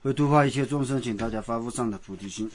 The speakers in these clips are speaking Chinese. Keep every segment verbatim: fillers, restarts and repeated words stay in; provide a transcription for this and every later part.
为度化一切众生，请大家发无上的菩提心。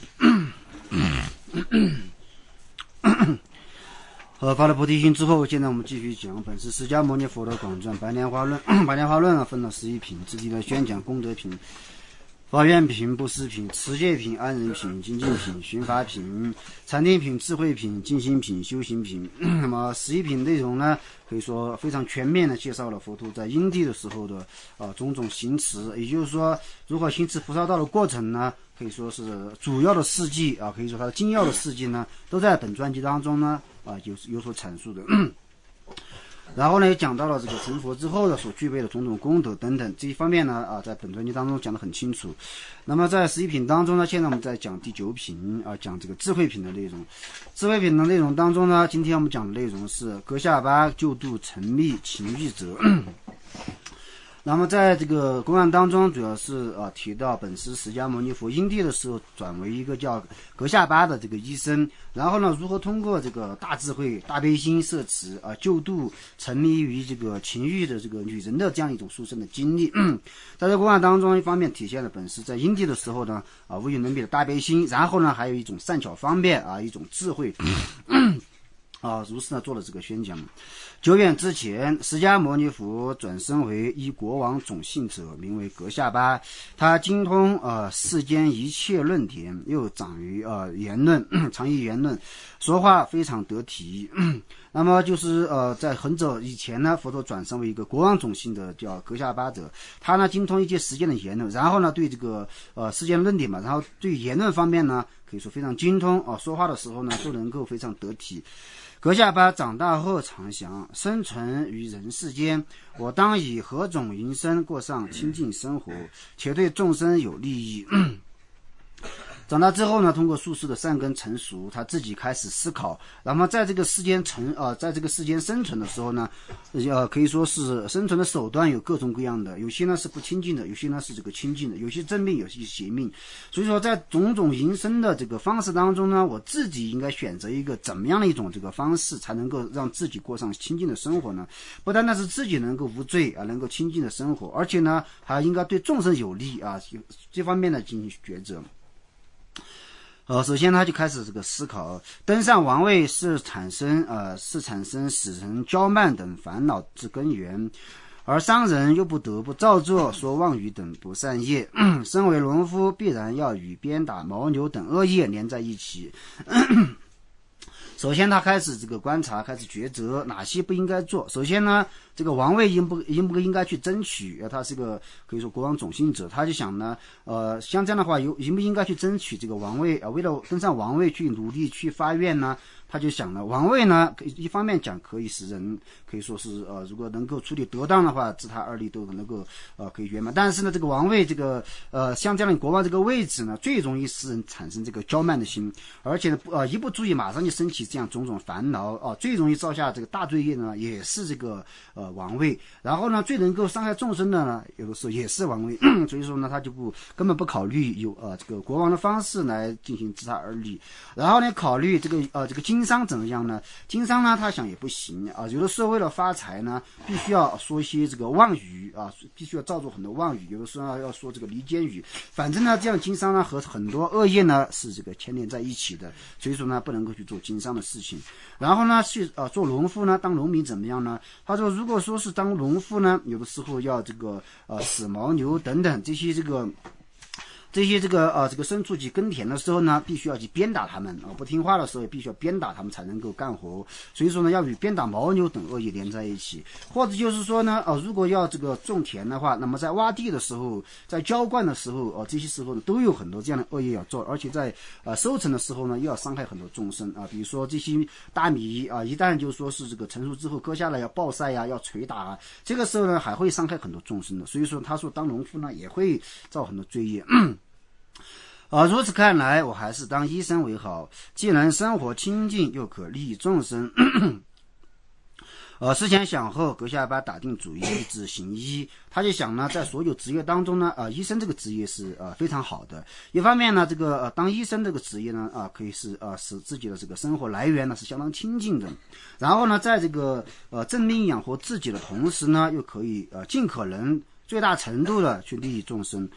呃，发了菩提心之后，现在我们继续讲本师释迦牟尼佛的广传《白莲花论》。白莲花论啊，分了十一品，自己的宣讲功德品、发愿品、布施品、持戒品、安忍品、精进品、寻法品、禅定品、智慧品、静心品、修行品。那么十一品内容呢，可以说非常全面的介绍了佛陀在因地的时候的啊、呃、种种行持，也就是说如何行持菩萨道的过程呢，可以说是主要的事迹啊，可以说它的精要的事迹呢，都在本专辑当中呢啊有有所阐述的。然后呢，也讲到了这个成佛之后的所具备的种种功德等等这一方面呢啊，在本专辑当中讲得很清楚。那么在十一品当中呢，现在我们在讲第九品啊，讲这个智慧品的内容。智慧品的内容当中呢，今天我们讲的内容是格夏巴救度沉迷情欲者。那么在这个公案当中，主要是啊提到本师释迦牟尼佛因地的时候，转为一个叫格夏巴的这个医生，然后呢，如何通过这个大智慧、大悲心摄持啊，救度沉迷于这个情欲的这个女人的这样一种殊胜的经历。在这个公案当中，一方面体现了本师在因地的时候呢啊无与伦比的大悲心，然后呢还有一种善巧方便啊，一种智慧。啊，如是呢做了这个宣讲。久远之前，释迦牟尼佛转生为一国王种姓者，名为格夏巴。他精通呃世间一切论点，又长于呃言论，长于言论，说话非常得体。那么就是呃在很早以前呢，佛陀转生为一个国王种姓的叫格夏巴者。他呢精通一切世间的言论，然后呢对这个呃世间论点嘛，然后对言论方面呢可以说非常精通啊、呃，说话的时候呢都能够非常得体。格夏巴长大后常想，生存于人世间，我当以何种营生过上清净生活，且对众生有利益。长大之后呢，通过术士的善根成熟，他自己开始思考。那么在这个世间成呃，在这个世间生存的时候呢，呃，可以说是生存的手段有各种各样的，有些呢是不清净的，有些呢是这个清净的，有些正命，有些邪命。所以说，在种种营生的这个方式当中呢，我自己应该选择一个怎么样的一种这个方式，才能够让自己过上清净的生活呢？不单单是自己能够无罪啊，能够清净的生活，而且呢，还应该对众生有利啊，这方面呢进行抉择。呃，首先他就开始这个思考，登上王位是产生呃是产生使人骄慢等烦恼之根源，而商人又不得不造作说妄语等不善业。身为农夫，必然要与鞭打牦牛等恶业连在一起。首先他开始这个观察，开始抉择哪些不应该做。首先呢，这个王位应不应不应该去争取，他是个可以说国王种姓者，他就想呢呃像这样的话有应不应该去争取这个王位啊、呃？为了登上王位去努力去发愿呢，他就想了，王位呢一方面讲可以使人可以说是呃如果能够处理得当的话，自他二力都能够呃可以圆满。但是呢，这个王位这个呃像这样的国王这个位置呢，最容易使人产生这个骄慢的心，而且呢呃一不注意马上就升起这样种种烦恼啊、呃，最容易造下这个大罪业呢，也是这个呃王位。然后呢，最能够伤害众生的呢，有的时候也是王位。所以说呢，他就不根本不考虑有呃这个国王的方式来进行自他而立。然后呢，考虑这个呃这个经商怎么样呢？经商呢，他想也不行啊、呃，有的时候为了发财呢，必须要说一些这个妄语啊、呃，必须要造作很多妄语，有的时候要说这个离间语。反正呢，这样经商呢和很多恶业呢是这个牵连在一起的，所以说呢不能够去做经商的事情。然后呢，去呃做农夫呢，当农民怎么样呢？他说，如果说是当农夫呢，有的时候要这个呃使牦牛等等这些这个。这些这个呃这个牲畜去耕田的时候呢，必须要去鞭打他们啊、呃，不听话的时候也必须要鞭打他们才能够干活。所以说呢，要与鞭打牦牛等恶业连在一起。或者就是说呢，呃，如果要这个种田的话，那么在挖地的时候，在浇灌的时候，哦、呃，这些时候呢都有很多这样的恶业要做，而且在呃收成的时候呢，又要伤害很多众生啊、呃。比如说这些大米啊、呃，一旦就说是这个成熟之后割下来要暴晒呀、啊，要捶打啊，这个时候呢还会伤害很多众生的。所以说，他说当农夫呢也会造很多罪业。啊，如此看来，我还是当医生为好，既能生活清净，又可利益众生。呃，思前想后，格夏巴打定主意，立志行医。他就想呢，在所有职业当中呢，呃，医生这个职业是呃非常好的。一方面呢，这个呃当医生这个职业呢，啊、呃，可以是呃使自己的这个生活来源呢是相当清净的。然后呢，在这个呃正命养活自己的同时呢，又可以呃尽可能最大程度的去利益众生。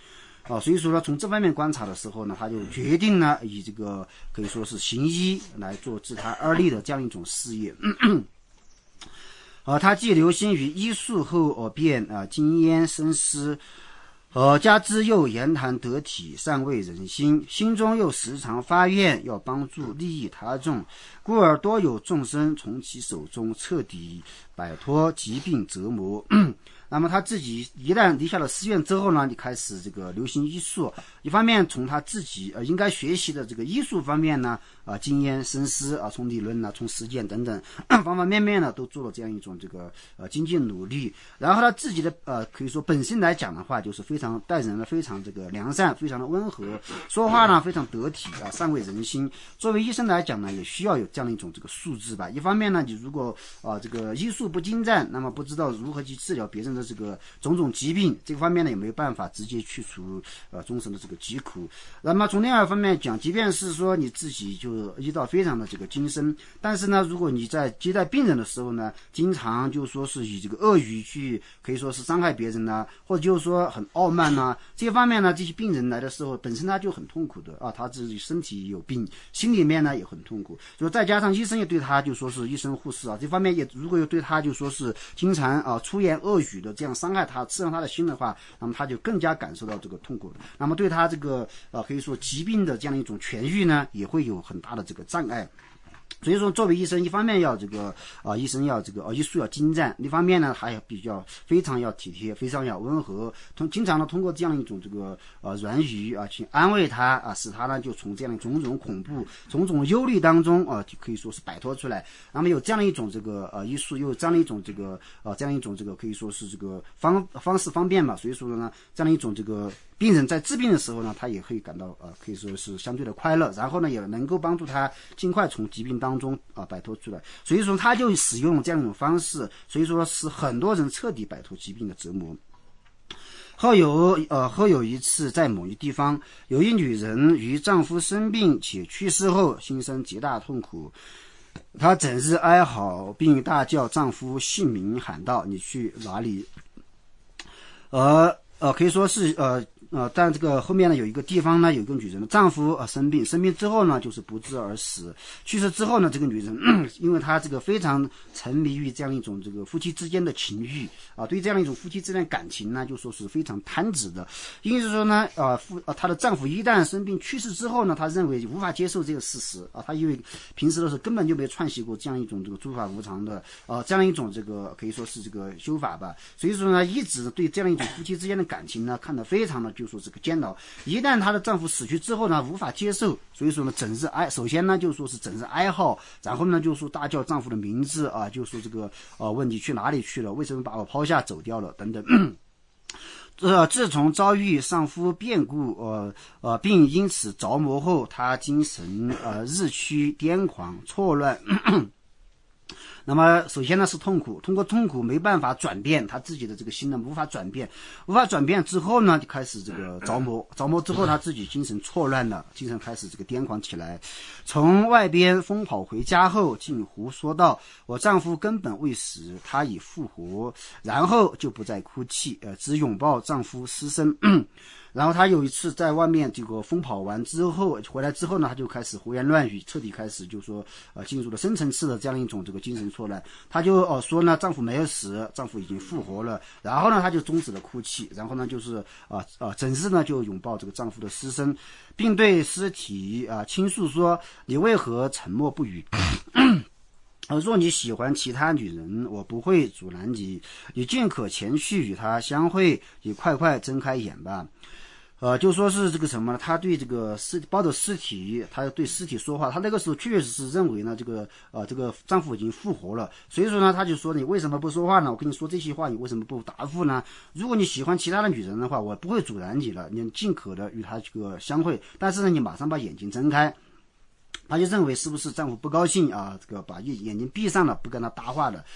啊，所以说呢，从这方面观察的时候呢，他就决定呢，以这个可以说是行医来做治他二力的这样一种事业。啊，他既留心于医术后，而便啊精研深思。呃，加之又言谈得体，善慰人心，心中又时常发愿要帮助利益他众，故而多有众生从其手中彻底摆脱疾病折磨。那么他自己一旦离下了寺院之后呢，你开始这个流行医术，一方面从他自己呃应该学习的这个医术方面呢，啊、呃、精研深思啊，从理论呢，从实践等等方方面面呢，都做了这样一种这个呃精进努力。然后他自己的呃可以说本身来讲的话，就是非常待人呢非常这个良善，非常的温和，说话呢非常得体啊，善慰人心。作为医生来讲呢，也需要有这样一种这个素质吧。一方面呢，你如果啊、呃、这个医术不精湛，那么不知道如何去治疗别人的这个种种疾病，这个方面呢也没有办法直接去除呃终身的这个疾苦。那么从另外一方面讲，即便是说你自己就医道非常的这个精深，但是呢，如果你在接待病人的时候呢，经常就说是以这个恶语去可以说是伤害别人呢，或者就是说很傲慢呢，这些方面呢，这些病人来的时候本身他就很痛苦的啊，他自己身体有病，心里面呢也很痛苦，就再加上医生也对他就说是医生护士啊，这方面也如果又对他就说是经常啊出言恶语的这样伤害他，刺伤他的心的话，那么他就更加感受到这个痛苦，那么对他这个呃可以说疾病的这样一种痊愈呢，也会有很大的这个障碍。所以说，作为医生，一方面要这个啊、呃，医生要这个呃医术要精湛；另一方面呢，还要比较非常要体贴，非常要温和，通经常的通过这样一种这个呃软语啊去安慰他啊，使他呢就从这样的种种恐怖、种种忧虑当中啊，就可以说是摆脱出来。那么有这样的一种这个呃医术，又有这样的一种这个呃这样一种这个可以说是这个方方式方便嘛，所以说呢，这样的一种这个。病人在治病的时候呢，他也会感到呃，可以说是相对的快乐，然后呢，也能够帮助他尽快从疾病当中啊、呃、摆脱出来。所以说，他就使用这样一种方式，所以说使很多人彻底摆脱疾病的折磨。后有呃后有一次，在某一地方，有一女人与丈夫生病且去世后，心生极大痛苦。她整日哀嚎，并大叫丈夫姓名，喊道：“你去哪里？”而呃，可以说是呃。呃，但这个后面呢，有一个地方呢，有一个女人的丈夫呃生病，生病之后呢，就是不治而死。去世之后呢，这个女人，嗯、因为她这个非常沉迷于这样一种这个夫妻之间的情欲啊，对这样一种夫妻之间的感情呢，就说是非常贪执的。因此说呢，呃，夫呃她的丈夫一旦生病去世之后呢，她认为无法接受这个事实啊，她因为平时的时候根本就没串习过这样一种这个诸法无常的啊这样一种这个可以说是这个修法吧。所以说呢，一直对这样一种夫妻之间的感情呢，看得非常的就说这个煎熬。一旦她的丈夫死去之后呢，无法接受，所以说呢，整日哀，首先呢就说是整日哀嚎，然后呢就说大叫丈夫的名字啊，就说这个呃问你去哪里去了，为什么把我抛下走掉了等等。呃，自从遭遇上夫变故，呃呃，并因此着魔后，她精神呃日趋癫狂错乱。那么首先呢是痛苦，通过痛苦没办法转变他自己的这个心呢，无法转变，无法转变之后呢，就开始这个着魔，着魔之后他自己精神错乱了，精神开始这个癫狂起来。从外边疯跑回家后，竟胡说道：“我丈夫根本未死，他已复活。”然后就不再哭泣，呃，只拥抱丈夫失声。然后她有一次在外面这个疯跑完之后回来之后呢，她就开始胡言乱语，彻底开始就说呃进入了深层次的这样一种这个精神错乱。她就呃说呢，丈夫没有死，丈夫已经复活了。然后呢，她就终止了哭泣，然后呢就是啊啊、呃呃、整日呢就拥抱这个丈夫的尸身，并对尸体啊、呃、倾诉说：“你为何沉默不语？”而若你喜欢其他女人，我不会阻拦你，你尽可前去与她相会，你快快睁开眼吧。呃，就说是这个什么呢？他对这个尸抱着尸体，他对尸体说话。他那个时候确实是认为呢，这个呃，这个丈夫已经复活了，所以说呢，他就说你为什么不说话呢？我跟你说这些话，你为什么不答复呢？如果你喜欢其他的女人的话，我不会阻拦你了，你尽可的与她这个相会，但是呢，你马上把眼睛睁开。他就认为是不是丈夫不高兴啊？这个把眼睛闭上了，不跟他搭话了。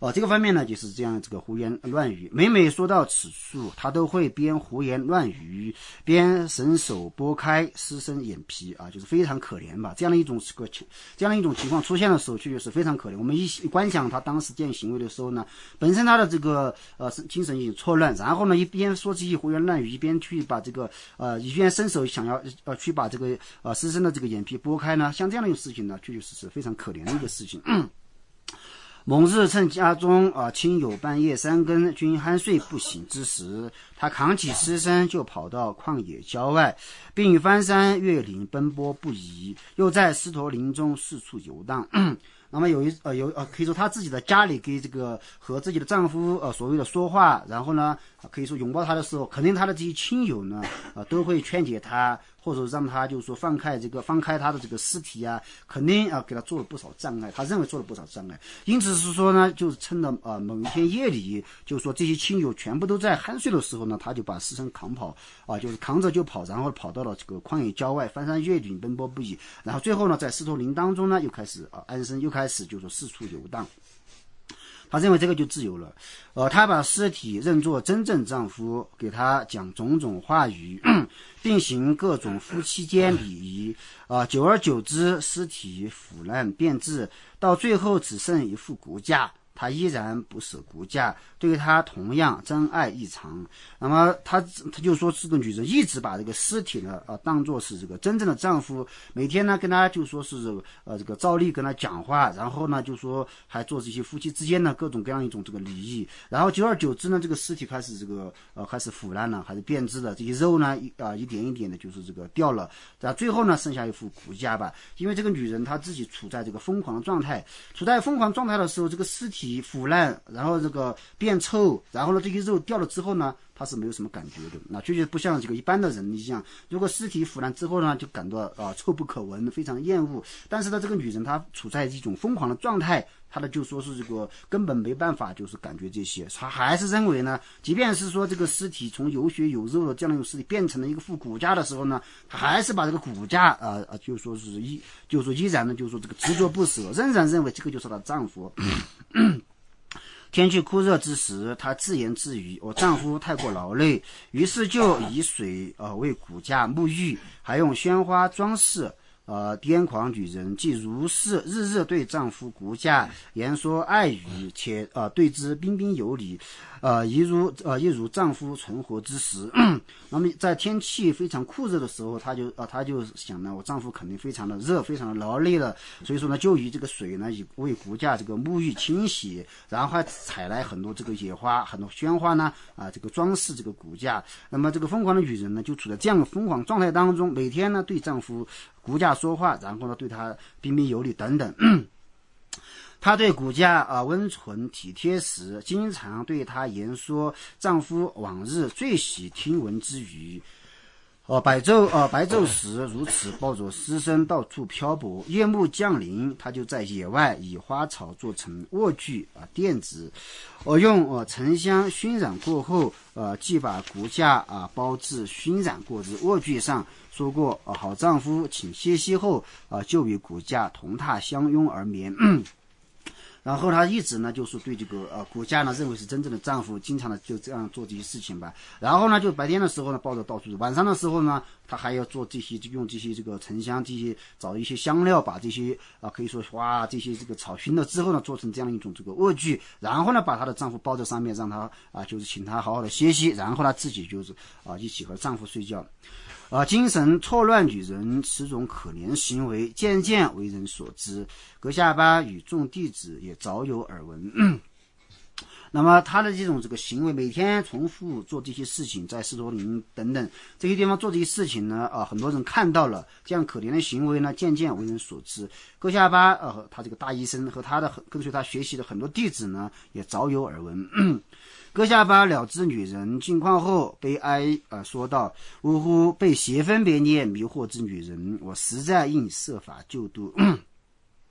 哦，这个方面呢，就是这样这个胡言乱语。每每说到此处，他都会边胡言乱语，边伸手拨开师生眼皮啊，就是非常可怜吧。这样的一种这个这样的一种情况出现的时候，确实是非常可怜。我们一观想他当时这样行为的时候呢，本身他的这个呃精神已经错乱，然后呢一边说这些胡言乱语，一边去把这个呃一边伸手想要呃去把这个呃师生的这个眼皮拨开呢，像这样的一种事情呢，确确实实非常可怜的一个事情。嗯某日趁家中啊亲友半夜三更均酣睡不醒之时，他扛起尸身就跑到旷野郊外，并翻山越岭奔波不已，又在狮驼林中四处游荡。那么有一呃有呃可以说她自己的家里给这个和自己的丈夫呃所谓的说话，然后呢可以说拥抱他的时候，肯定他的这些亲友呢呃都会劝解他，或者让他就是说放开这个放开他的这个尸体啊，肯定啊、呃、给他做了不少障碍，他认为做了不少障碍。因此是说呢，就是趁着呃某一天夜里，就是说这些亲友全部都在酣睡的时候呢，他就把尸身扛跑啊、呃，就是扛着就跑，然后跑到了这个旷野郊外，翻山越岭奔波不已，然后最后呢在狮驼林当中呢又开始啊、呃、安身，又开始就是说四处游荡。他认为这个就自由了，呃，他把尸体认作真正丈夫，给他讲种种话语，并行各种夫妻间礼仪，啊、呃，久而久之，尸体腐烂变质，到最后只剩一副骨架。他依然不舍骨架，对他同样真爱异常。那么他他就说这个女人一直把这个尸体呢啊、呃、当作是这个真正的丈夫，每天呢跟他就说是这个呃这个照例跟他讲话，然后呢就说还做这些夫妻之间的各种各样一种这个礼仪，然后久而久之呢这个尸体开始这个呃开始腐烂了，还是变质了，这些肉呢一啊、呃、一点一点的就是这个掉了，然后最后呢剩下一副骨架吧。因为这个女人她自己处在这个疯狂的状态，处在疯狂状态的时候，这个尸体腐烂，然后这个变臭，然后呢这些肉掉了之后呢他是没有什么感觉的，那确实不像这个一般的人一样，如果尸体腐烂之后呢就感到啊、呃、臭不可闻，非常厌恶。但是呢这个女人她处在一种疯狂的状态，她的就说是这个根本没办法就是感觉这些，她还是认为呢，即便是说这个尸体从有血有肉的这样的一个尸体变成了一个副骨架的时候呢，她还是把这个骨架啊啊就说是依就说依然呢就说这个执着不舍，仍然认为这个就是她丈夫。天气酷热之时，她自言自语：“我丈夫太过劳累，于是就以水呃为骨架沐浴，还用鲜花装饰。”呃，癫狂女人既如是日日对丈夫骨架言说爱语，且呃对之彬彬有礼，呃，一如呃一如丈夫存活之时。那么在天气非常酷热的时候，她就呃她就想呢，我丈夫肯定非常的热，非常的劳累了，所以说呢，就以这个水呢，以为骨架这个沐浴清洗，然后还采来很多这个野花，很多鲜花呢啊、呃，这个装饰这个骨架。那么这个疯狂的女人呢，就处在这样的疯狂状态当中，每天呢对丈夫骨架说话，然后呢对他彬彬有礼等等。她对骨架啊、呃、温存体贴时，经常对她言说丈夫往日最喜听闻之语。呃，白昼呃白昼时如此抱着尸身到处漂泊，夜幕降临，他就在野外以花草做成卧具啊、呃、垫子，我、呃、用呃沉香熏染过后，呃即把骨架啊、呃、包至熏染过之卧具上。说过，呃、好丈夫请歇息后，呃就与骨架同榻相拥而眠。然后她一直呢就是对这个呃骨架呢认为是真正的丈夫，经常的就这样做这些事情吧。然后呢就白天的时候呢抱着到处，晚上的时候呢她还要做这些，就用这些这个沉香，这些找一些香料，把这些啊、呃、可以说哇这些这个草熏了之后呢做成这样一种这个卧具，然后呢把她的丈夫包在上面，让她啊、呃、就是请她好好的歇息，然后她自己就是啊、呃、一起和丈夫睡觉。呃，精神错乱女人此种可怜行为渐渐为人所知，阁下巴与众弟子也早有耳闻。那么他的这种这个行为，每天重复做这些事情，在狮驼林等等这些地方做这些事情呢，啊、呃，很多人看到了这样可怜的行为呢，渐渐为人所知。阁下巴呃，他这个大医生和他的跟随他学习的很多弟子呢，也早有耳闻。阁下巴了知女人境况后，悲哀呃说道：“呜呼，被邪分别念迷惑之女人，我实在应设法救度。”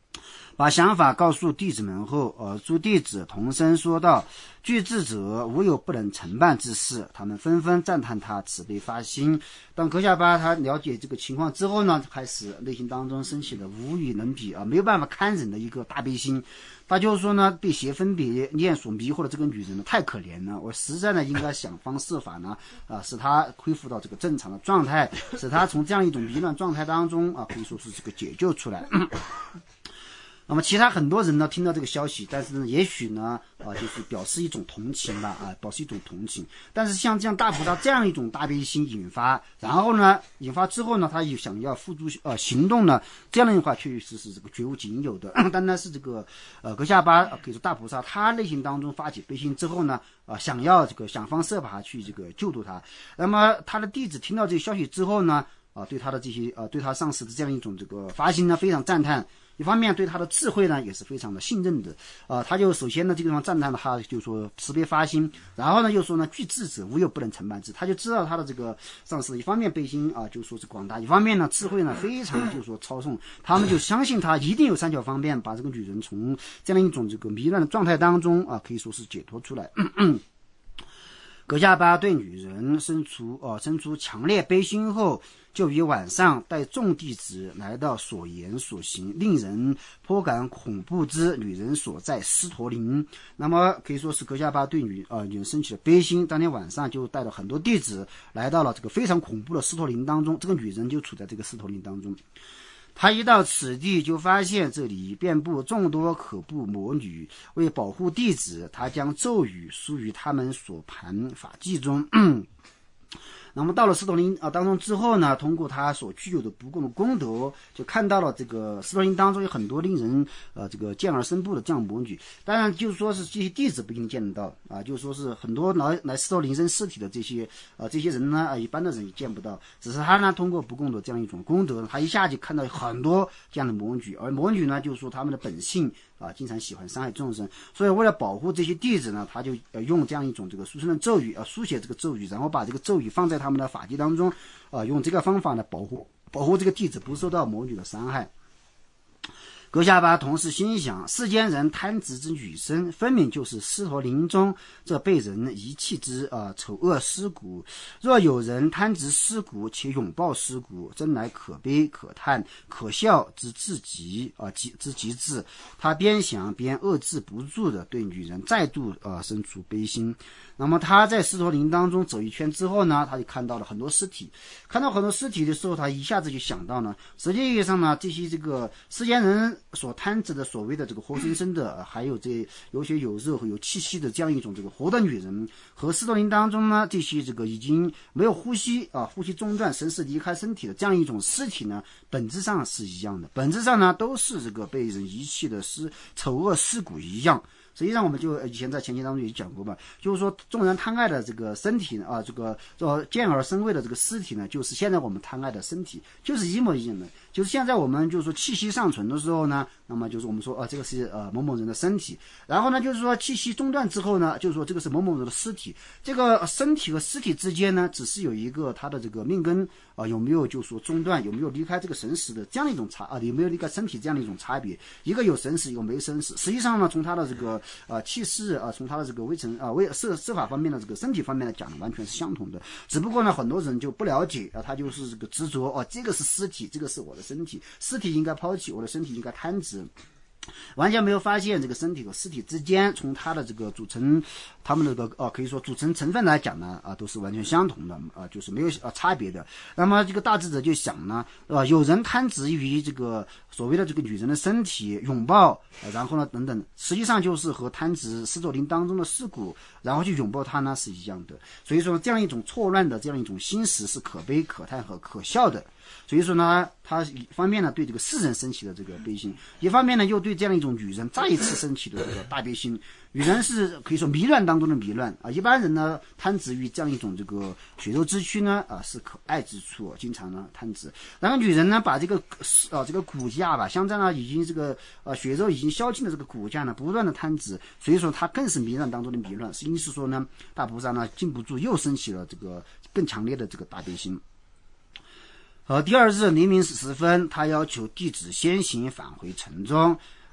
把想法告诉弟子们后，呃，诸弟子同声说道：“具智者无有不能承办之事。”他们纷纷赞叹他慈悲发心。当格夏巴他了解这个情况之后呢，开始内心当中升起了无与伦比啊，没有办法堪忍的一个大悲心。他就是说呢，被邪分别念所迷惑的这个女人呢，太可怜了。我实在呢，应该想方设法呢，啊，使她恢复到这个正常的状态，使她从这样一种迷乱状态当中啊，可以说是这个解救出来。那么其他很多人呢听到这个消息，但是呢也许呢啊就是表示一种同情吧啊表示一种同情，但是像这样大菩萨这样一种大悲心引发，然后呢引发之后呢，他又想要付诸呃行动呢，这样的话确实是这个绝无仅有的。单单是这个呃格夏巴可以说大菩萨他内心当中发起悲心之后呢啊、呃、想要这个想方设法去这个救度他，那么他的弟子听到这个消息之后呢啊对他的这些呃对他上司的这样一种这个发心呢非常赞叹。一方面对他的智慧呢也是非常的信任的，呃，他就首先呢这个地方赞叹他，就说慈悲发心，然后呢又说呢具智者无有不能承办之，他就知道他的这个上司一方面悲心啊、呃，就说是广大，一方面呢智慧呢非常就说超宋，他们就相信他一定有三角方便把这个女人从这样一种这个迷乱的状态当中啊、呃，可以说是解脱出来。咳咳格夏巴对女人生出呃生出强烈悲心后，就于晚上带众弟子来到所言所行令人颇感恐怖之女人所在狮驼林。那么可以说是格夏巴对女呃女人生起了悲心，当天晚上就带了很多弟子来到了这个非常恐怖的狮驼林当中，这个女人就处在这个狮驼林当中。他一到此地就发现这里遍布众多可怖魔女，为保护弟子，他将咒语输于他们所盘法器中。那么到了狮驼林啊当中之后呢，通过他所具有的不共的功德，就看到了这个狮驼林当中有很多令人呃这个见而生怖的这样魔女。当然就是说是这些弟子不一定见得到啊，就是说是很多来来狮驼林生尸体的这些呃这些人呢，啊一般的人也见不到，只是他呢通过不共的这样一种功德，他一下就看到很多这样的魔女，而魔女呢就是说他们的本性啊，经常喜欢伤害众生，所以为了保护这些弟子呢，他就呃用这样一种这个书生的咒语啊，书写这个咒语，然后把这个咒语放在他们的法器当中，啊，用这个方法呢保护保护这个弟子不受到魔女的伤害。格夏巴同时心想，世间人贪执之女身，分明就是狮驼林中这被人遗弃之呃丑恶尸骨。若有人贪执尸骨，且拥抱尸骨，真乃可悲可叹可笑之至极啊、呃、极之极致。他边想边遏制不住的对女人再度呃生出悲心。那么他在狮驼林当中走一圈之后呢，他就看到了很多尸体，看到很多尸体的时候，他一下子就想到呢，实际意义上呢，这些这个世间人所贪执的所谓的这个活生生的，还有这有血有肉和有气息的这样一种这个活的女人，和狮驼林当中呢这些这个已经没有呼吸啊，呼吸中断，神识离开身体的这样一种尸体呢，本质上是一样的，本质上呢都是这个被人遗弃的尸丑恶尸骨一样。实际上我们就以前在前期当中也讲过嘛，就是说众人贪爱的这个身体啊，这个呃见而生畏的这个尸体呢，就是现在我们贪爱的身体，就是一模一样的。就是现在我们就是说气息尚存的时候呢，那么就是我们说啊、呃、这个是呃某某人的身体，然后呢就是说气息中断之后呢，就是说这个是某某人的尸体。这个身体和尸体之间呢，只是有一个他的这个命根啊、呃、有没有就是说中断，有没有离开这个神识的这样的一种差啊，有没有离开身体这样的一种差别。一个有神识，一个没神识。实际上呢，从他的这个呃气势啊，从他的这个微尘啊微设设法方面的这个身体方面来讲呢，完全是相同的。只不过呢，很多人就不了解啊，他就是这个执着哦，这个是尸体，这个是我的身体，尸体应该抛弃，我的身体应该贪执。完全没有发现这个身体和尸体之间，从它的这个组成，它们的这个呃可以说组成成分来讲呢，啊、呃、都是完全相同的啊、呃，就是没有啊、呃、差别的。那么这个大智者就想呢，呃有人贪执于这个所谓的这个女人的身体拥抱、呃，然后呢等等，实际上就是和贪执狮驼林当中的尸骨，然后去拥抱它呢是一样的。所以说这样一种错乱的这样一种心识是可悲可叹和可笑的。所以说呢，他一方面呢对这个世人升起的这个悲心，一方面呢又对这样一种女人再一次升起的这个大悲心。女人是可以说迷乱当中的迷乱啊，一般人呢贪执于这样一种这个血肉之躯呢啊是可爱之处，经常呢贪执。然后女人呢把这个啊这个骨架吧，像这样已经这个呃血肉已经消尽的这个骨架呢，不断的贪执，所以说她更是迷乱当中的迷乱。因此说呢，大菩萨呢禁不住又升起了这个更强烈的这个大悲心。呃，第二日黎明时分，他要求弟子先行返回城中。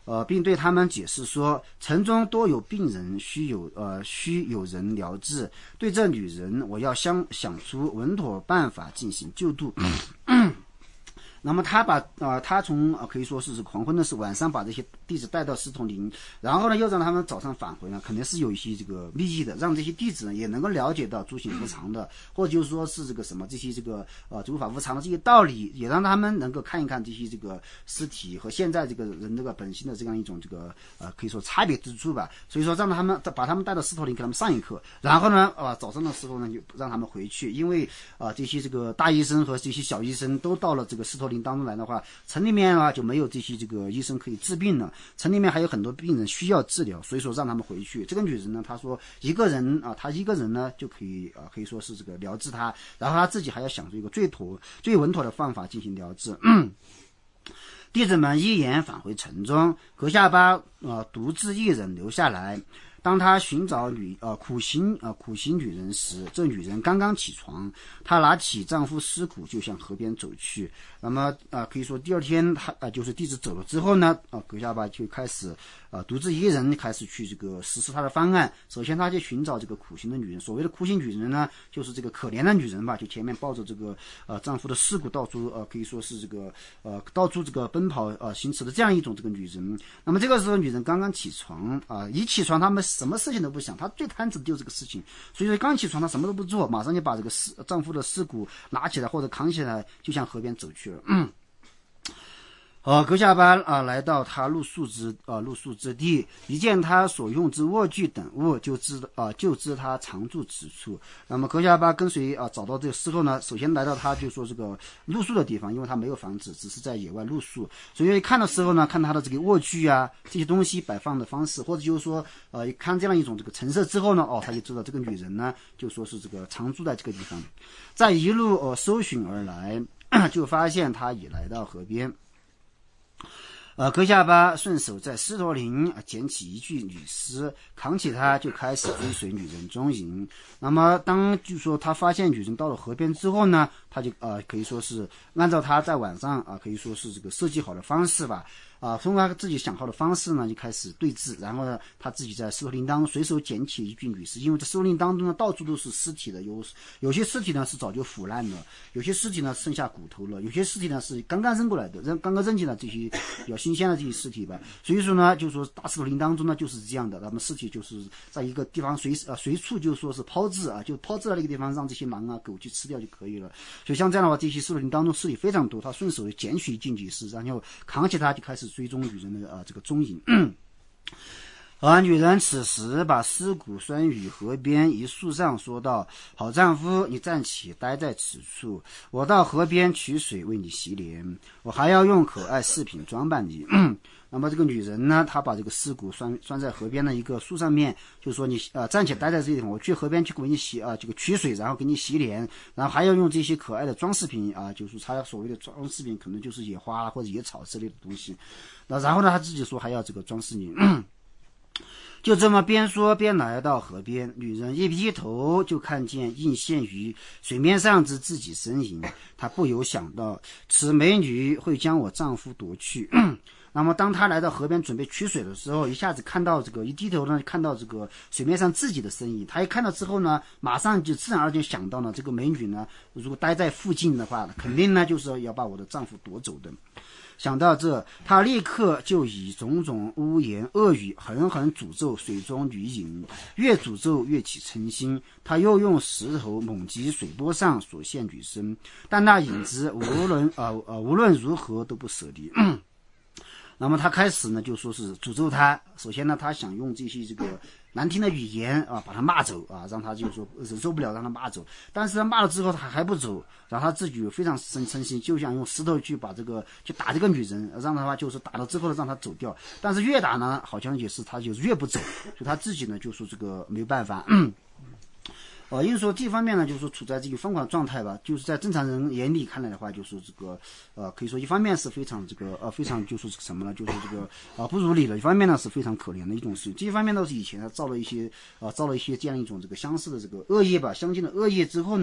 呃，并对他们解释说，城中多有病人，需有呃需有人疗治。对这女人，我要想想出稳妥办法进行救度。那么他把呃他从呃可以说是黄昏的时候晚上把这些弟子带到狮驼岭，然后呢又让他们早上返回呢，肯定是有一些这个利益的，让这些弟子呢也能够了解到诸行无常的，或者就是说是这个什么这些这个呃诸法无常的这些道理，也让他们能够看一看这些这个尸体和现在这个人这个本性的这样一种这个呃可以说差别之处吧。所以说让他们把他们带到狮驼岭给他们上一课，然后呢呃早上的时候呢就让他们回去，因为啊、呃、这些这个大医生和这些小医生都到了这个狮驼岭当中来的话，城里面啊就没有这些这个医生可以治病了，城里面还有很多病人需要治疗，所以说让他们回去。这个女人呢，她说一个人啊，她一个人呢就可以啊，可以说是这个疗治她，然后她自己还要想出一个最妥、最稳妥的方法进行疗治。嗯弟子们一言返回城中，格夏巴呃独自一人留下来。当他寻找女呃苦行呃苦行女人时，这女人刚刚起床，她拿起丈夫尸骨就向河边走去。那么呃可以说第二天她呃就是弟子走了之后呢，呃格夏巴就开始呃独自一人开始去这个实施他的方案。首先他就寻找这个苦行的女人，所谓的苦行女人呢，就是这个可怜的女人吧，就前面抱着这个呃丈夫的尸骨到处呃可以说是这个呃到处这个奔跑呃行驶的这样一种这个女人。那么这个时候女人刚刚起床啊、呃，一起床他们什么事情都不想，她最贪执的就是这个事情，所以说刚起床她什么都不做，马上就把这个尸丈夫的尸骨拿起来或者扛起来，就向河边走去了。嗯呃，格夏巴啊、呃，来到他露宿之啊露宿之地，一见他所用之卧具等物，就知啊、呃、就知他常住此处。那么格夏巴跟随啊、呃、找到这个时候呢，首先来到他就说这个露宿的地方，因为他没有房子，只是在野外露宿，所以看的时候呢，看他的这个卧具啊这些东西摆放的方式，或者就是说呃看这样一种这个陈设之后呢，哦，他就知道这个女人呢就说是这个常住在这个地方，在一路呃搜寻而来，就发现他已来到河边。呃，格夏巴顺手在狮驼岭捡起一具女尸，扛起她就开始追随女人踪影。那么，当就说他发现女人到了河边之后呢，他就呃可以说是按照他在晚上啊、呃、可以说是这个设计好的方式吧。啊，通过他自己想好的方式呢，就开始对峙。然后呢，他自己在狮驼岭当中随手捡起一具女尸，因为这狮驼岭当中呢，到处都是尸体的，有有些尸体呢是早就腐烂了，有些尸体呢剩下骨头了，有些尸体呢是刚刚扔过来的，扔刚刚扔进来这些比较新鲜的这些尸体吧。所以说呢，就说大狮驼岭当中呢就是这样的，那么尸体就是在一个地方随呃随处就说是抛掷啊，就抛掷在那个地方，让这些狼啊狗去吃掉就可以了。所以像这样的话，这些狮驼岭当中尸体非常多，他顺手捡取一具女尸，然后扛起它就开始追踪女人的啊这个踪影。而女人此时把尸骨拴于河边一树上，说道：“好丈夫，你站起，待在此处，我到河边取水为你洗脸，我还要用可爱饰品装扮你。”那么这个女人呢，她把这个尸骨拴拴在河边的一个树上面，就说你呃站起来待在这地方，我去河边去给你洗啊、呃、这个取水，然后给你洗脸，然后还要用这些可爱的装饰品啊、呃，就是她所谓的装饰品可能就是野花或者野草之类的东西。那然后呢，她自己说还要这个装饰你。就这么边说边来到河边，女人一低头就看见映现于水面上之自己身影，她不由想到此美女会将我丈夫夺去。那么当她来到河边准备取水的时候，一下子看到这个一低头呢，看到这个水面上自己的身影，她一看到之后呢，马上就自然而然想到了这个美女呢，如果待在附近的话，肯定呢就是要把我的丈夫夺走的。想到这，他立刻就以种种污言恶语狠狠诅咒水中女影，越诅咒越起嗔心。他又用石头猛击水波上所现女身，但那影子无论呃呃无论如何都不舍离。那么他开始呢，就说是诅咒他。首先呢，他想用这些这个难听的语言啊，把他骂走啊，让他就说忍受不了，让他骂走。但是他骂了之后，他还不走，然后他自己非常生生气，就想用石头去把这个去打这个女人，让他就是打了之后呢，让他走掉。但是越打呢，好像也是他就越不走，所以他自己呢就说这个没有办法。呃，因为说这一方面呢，就是说处在这个疯狂状态吧，就是在正常人眼里看来的话，就是这个呃，可以说一方面是非常这个呃非常就是什么呢，就是这个啊、呃、不如理了；一方面呢是非常可怜的一种事。这一方面都是以前他造了一些啊、呃、造了一些这样一种这个相似的这个恶业吧，相近的恶业之后呢，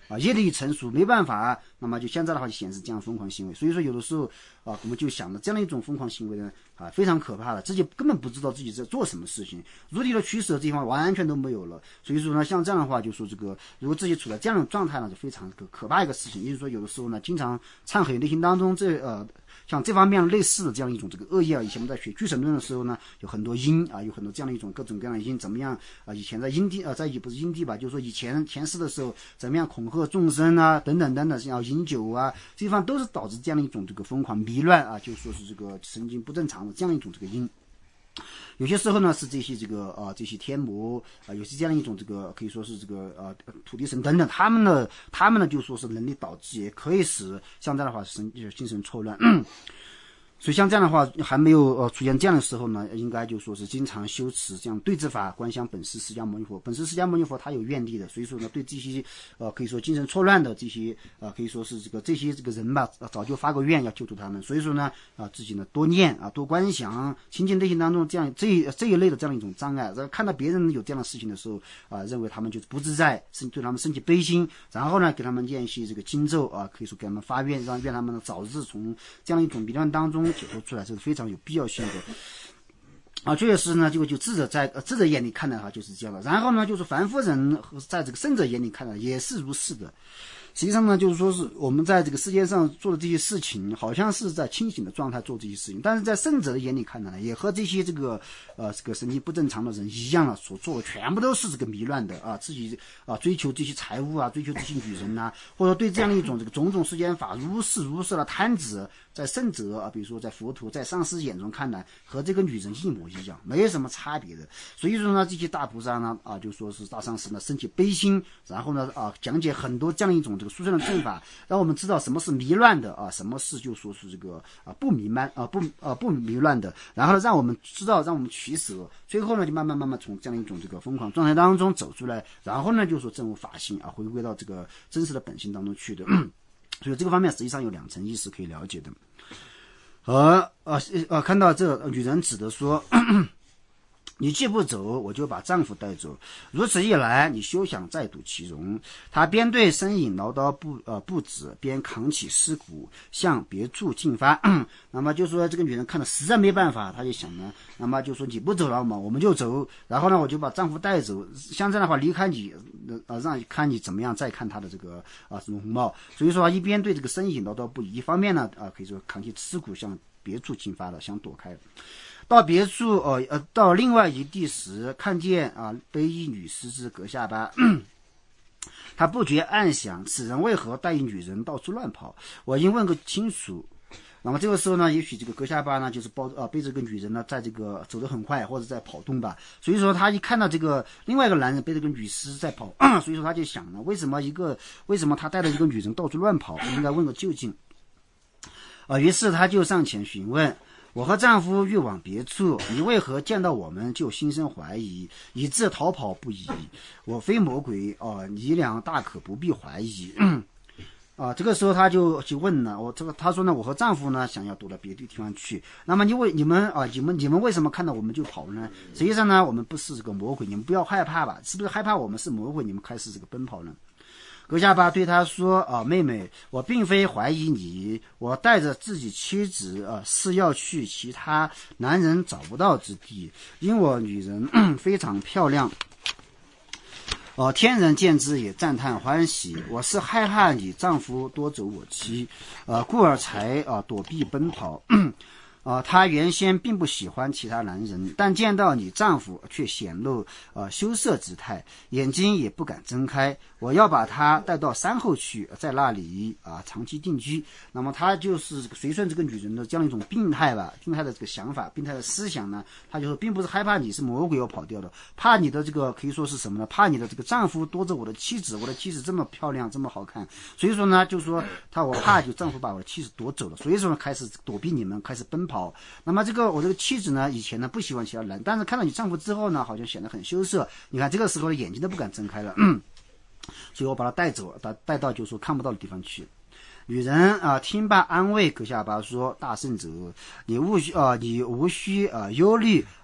啊，业力成熟没办法，那么就现在的话就显示这样疯狂行为。所以说有的时候啊，我们就想着这样的一种疯狂行为呢啊，非常可怕的，自己根本不知道自己在做什么事情，如理的取舍这地方完全都没有了。所以说呢，像这样的话，就说这个如果自己处在这样的状态呢，就非常可怕一个事情。也就是说，有的时候呢，经常忏悔内心当中这呃。像这方面类似的这样一种这个恶业啊，以前我们在学俱神论的时候呢，有很多因啊，有很多这样的一种各种各样的因，怎么样啊？以前在因地啊，在也不是因地吧，就是说以前前世的时候，怎么样恐吓众生啊，等等等等，像饮酒啊，这地方都是导致这样的一种这个疯狂迷乱啊，就说是这个神经不正常的这样一种这个因。有些时候呢是这些这个呃这些天魔啊、呃，有些这样的一种这个可以说是这个呃土地神等等，他们呢他们呢就说是能力导致，也可以使像这样的话神精神错乱。所以像这样的话还没有呃出现这样的时候呢，应该就说是经常修持这样对治法观想本师释迦牟尼佛。本师释迦牟尼佛他有愿力的，所以说呢对这些呃可以说精神错乱的这些呃可以说是这个这些这个人吧，呃、早就发过愿要救助他们。所以说呢啊、呃、自己呢多念啊多观想，亲近内心当中这样这这一类的这样一种障碍，看到别人有这样的事情的时候啊、呃，认为他们就是不自在，对他们升起悲心，然后呢给他们念一些这个经咒啊，可以说给他们发愿，让愿他们早日从这样一种迷乱当中解脱出来，这是非常有必要性的啊。确实呢，就就智者在呃智者眼里看的话就是这样的。然后呢，就是凡夫人和在这个圣者眼里看的也是如是的。实际上呢，就是说是我们在这个世界上做的这些事情，好像是在清醒的状态做这些事情，但是在圣者的眼里看呢，也和这些这个呃这个神经不正常的人一样了，所做的全部都是这个迷乱的啊，自己啊追求这些财物啊，追求这些女人呐、啊，或者对这样的一种这个种种世间法如是如是的贪执，在圣者啊，比如说在佛陀在上师眼中看来，和这个女人一模一样，没有什么差别的。所以说呢，这些大菩萨呢啊，就说是大上师呢升起悲心，然后呢啊讲解很多这样一种这个殊胜的正法，让我们知道什么是迷乱的啊，什么是就说是这个啊不迷乱啊不啊不迷乱的，然后呢让我们知道，让我们取舍，最后呢就慢慢慢慢从这样一种这个疯狂状态当中走出来，然后呢就说证悟法性啊，回归到这个真实的本性当中去的。所以这个方面实际上有两层意思可以了解的。而呃呃看到这女人指的说。你既不走，我就把丈夫带走。如此一来，你休想再睹其容。他边对身影唠叨不呃不止，边扛起尸骨向别处进发。那么就说这个女人看了实在没办法，她就想呢，那么就说你不走了嘛，我们就走。然后呢，我就把丈夫带走。像这样的话，离开你，呃，让看你怎么样再看他的这个啊什么容貌。所以说，一边对这个身影唠叨不已，一方面呢啊可以说扛起尸骨向别处进发了，想躲开。到别处，呃呃，到另外一地时，看见啊背一女尸之阁下巴，他不觉暗想：此人为何带一女人到处乱跑？我应问个清楚。那么这个时候呢，也许这个阁下巴呢，就是抱啊背着个女人呢，在这个走得很快，或者在跑动吧。所以说，他一看到这个另外一个男人背着个女尸在跑，所以说他就想呢，为什么一个为什么他带着一个女人到处乱跑？我应该问个究竟。啊，于是他就上前询问。我和丈夫欲往别处，你为何见到我们就心生怀疑，以致逃跑不已？我非魔鬼哦，你俩大可不必怀疑。啊，这个时候他就去问了，我这个他说呢，我和丈夫呢想要躲到别的地方去。那么你为你们啊，你们你们为什么看到我们就跑呢？实际上呢，我们不是这个魔鬼，你们不要害怕吧？是不是害怕我们是魔鬼，你们开始这个奔跑呢？阁下巴对他说：“啊，妹妹，我并非怀疑你，我带着自己妻子，呃，是要去其他男人找不到之地，因我女人非常漂亮。呃，天人见之也赞叹欢喜。我是害怕你丈夫夺走我妻，呃，故而才啊、呃、躲避奔跑。”啊，她原先并不喜欢其他男人，但见到你丈夫却显露呃羞涩之态，眼睛也不敢睁开。我要把她带到山后去，在那里啊长期定居。那么他就是这个随顺这个女人的这样一种病态吧，病态的这个想法，病态的思想呢，他就是并不是害怕你是魔鬼要跑掉的，怕你的这个可以说是什么呢？怕你的这个丈夫夺走我的妻子，我的妻子这么漂亮，这么好看，所以说呢，就是说他我怕就丈夫把我的妻子夺走了，所以说开始躲避你们，开始奔跑。那么这个我这个妻子呢，以前呢不喜欢其他人，但是看到你丈夫之后呢，好像显得很羞涩。你看这个时候眼睛都不敢睁开了，嗯，所以我把他带走，带带到就是说看不到的地方去。女人啊，听罢安慰阁下巴说：“大圣者，你无需啊、呃，你无需啊、呃、忧虑，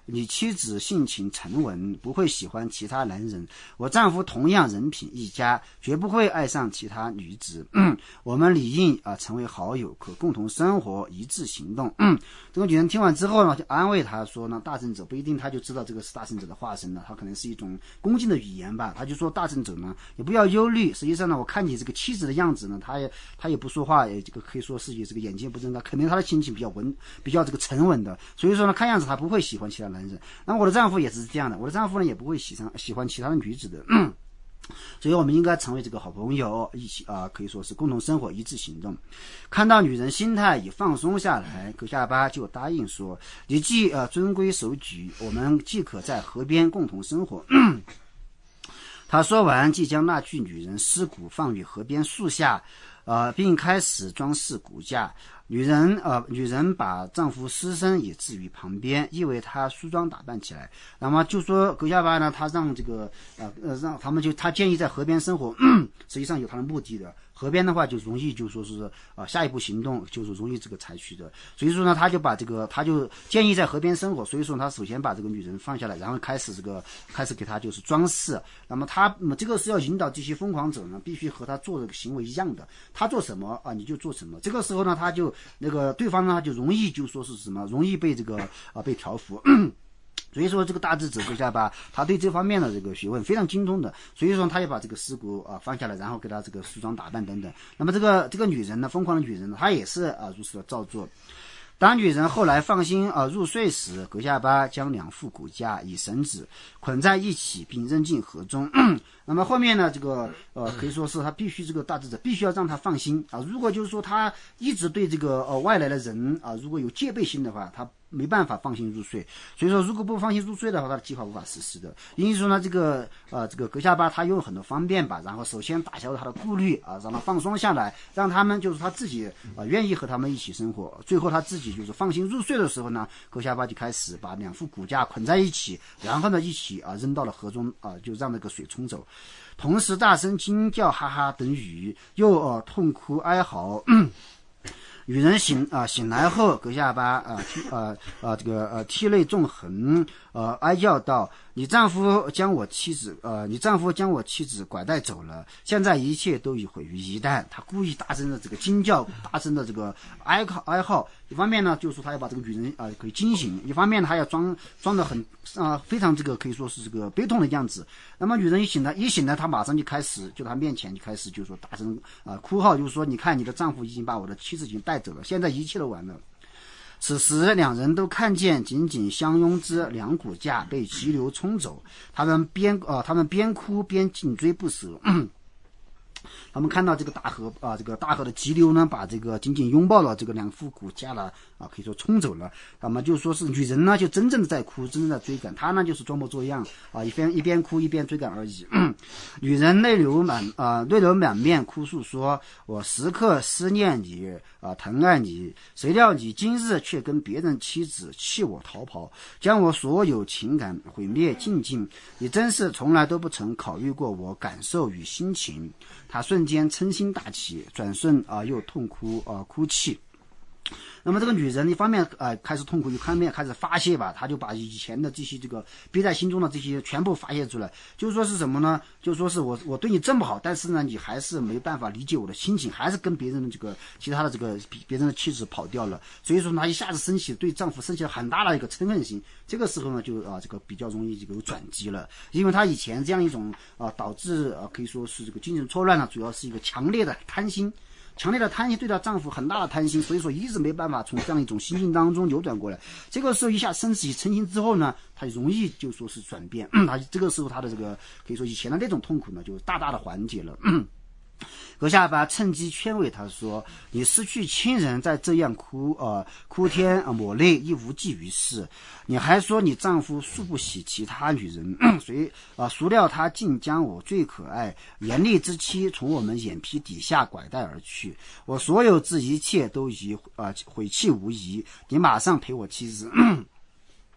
你妻子性情沉稳，不会喜欢其他男人。我丈夫同样人品一家，绝不会爱上其他女子。嗯、我们理应啊、呃、成为好友，可共同生活，一致行动。嗯、这个女人听完之后呢，就安慰他说呢，大圣者不一定他就知道这个是大圣者的化身了，他可能是一种恭敬的语言吧。他就说大圣者呢，也不要忧虑。实际上呢，我看你这个妻子的样子呢，他也他也不说话，也这个可以说是也这个眼睛不睁开，肯定他的心情比较稳，比较这个沉稳的。所以说呢，看样子他不会喜欢其他男人。那么我的丈夫也是这样的，我的丈夫呢也不会喜欢喜欢其他的女子的。嗯所以我们应该成为这个好朋友，一起啊、呃，可以说是共同生活，一致行动。看到女人心态已放松下来，葛夏巴就答应说：“你既呃遵规守矩，我们即可在河边共同生活。”他说完，即将那具女人尸骨放于河边树下，呃，并开始装饰骨架。女人呃，女人把丈夫尸身也置于旁边，意为他梳妆打扮起来。那么就说葛夏巴呢，他让这个呃呃让他们就他建议在河边生活，实际上有他的目的的。河边的话就容易就说是啊、呃、下一步行动就是容易这个采取的。所以说呢，他就把这个他就建议在河边生活。所以说他首先把这个女人放下来，然后开始这个开始给他就是装饰。那么他那么这个是要引导这些疯狂者呢，必须和他做这个行为一样的，他做什么啊你就做什么。这个时候呢，他就那个对方呢就容易就说是什么，容易被这个啊被调服。所以说这个大智者葛夏巴他对这方面的这个学问非常精通的，所以说他也把这个尸骨啊放下来，然后给他这个梳妆打扮等等。那么这个这个女人呢，疯狂的女人呢，她也是啊如此的照做。当女人后来放心啊入睡时，葛夏巴将两副骨架以绳子捆在一起，并扔进河中。那么后面呢，这个呃可以说是他必须这个大智者必须要让他放心啊。如果就是说他一直对这个呃外来的人啊如果有戒备心的话，他没办法放心入睡。所以说如果不放心入睡的话，他的计划无法实施的。因此说呢，这个呃这个葛夏巴他用很多方便吧，然后首先打消他的顾虑啊，让他放松下来，让他们就是他自己啊愿意和他们一起生活。最后他自己就是放心入睡的时候呢，葛夏巴就开始把两副骨架捆在一起，然后呢一起啊扔到了河中啊，就让那个水冲走。同时大声惊叫哈哈等语，又呃痛哭哀嚎。嗯女人醒啊、呃、醒来后，葛夏巴啊啊啊这个呃涕泪纵横，呃哀叫道：“你丈夫将我妻子呃你丈夫将我妻子拐带走了，现在一切都已毁于一旦。”他故意大声的这个惊叫，大声的这个哀嚎哀嚎。一方面呢，就是说他要把这个女人啊、呃、可以惊醒；一方面呢，还要装装的很啊、呃、非常这个可以说是这个悲痛的样子。那么女人一醒来，一醒来，她马上就开始就她面前就开始就是说大声啊、呃、哭号，就是说你看你的丈夫已经把我的妻子已经带走了，现在一切都完了。此时两人都看见紧紧相拥之两骨架被急流冲走，他们边啊、呃、他们边哭边紧追不舍。他们看到这个大河啊，这个大河的急流呢，把这个紧紧拥抱了这个两副骨架了啊，可以说冲走了。那么就说是女人呢，就真正的在哭，真正的追赶，她呢就是装模作样啊，一边一边哭一边追赶而已。女人泪流满啊，泪流满面，哭诉说：“我时刻思念你啊，疼爱你，谁料你今日却跟别人妻子弃我逃跑，将我所有情感毁灭尽尽。你真是从来都不曾考虑过我感受与心情。”他瞬间嗔心大起，转瞬啊、呃、又痛哭啊、呃、哭泣。那么这个女人一方面呃开始痛苦，一方面开始发泄吧，她就把以前的这些这个憋在心中的这些全部发泄出来。就是说是什么呢？就是说是我我对你这么好，但是呢你还是没办法理解我的心情，还是跟别人的这个其他的这个别人的妻子跑掉了。所以说她一下子升起对丈夫升起了很大的一个嗔恨心。这个时候呢就啊、呃、这个比较容易这个有转机了，因为她以前这样一种啊、呃、导致啊、呃、可以说是这个精神错乱呢，主要是一个强烈的贪心。强烈的贪心，对她丈夫很大的贪心，所以说一直没办法从这样一种心境当中扭转过来。这个时候一下升起嗔心之后呢，她容易就说是转变，她这个时候她的这个可以说以前的那种痛苦呢，就大大的缓解了。葛夏巴趁机劝慰他说：“你失去亲人，再这样哭呃哭天啊、呃、抹泪，亦无济于事。你还说你丈夫素不喜其他女人，谁啊孰料他竟将我最可爱严厉之妻从我们眼皮底下拐带而去。我所有之一切都已啊、呃、毁弃无疑。你马上陪我妻子。”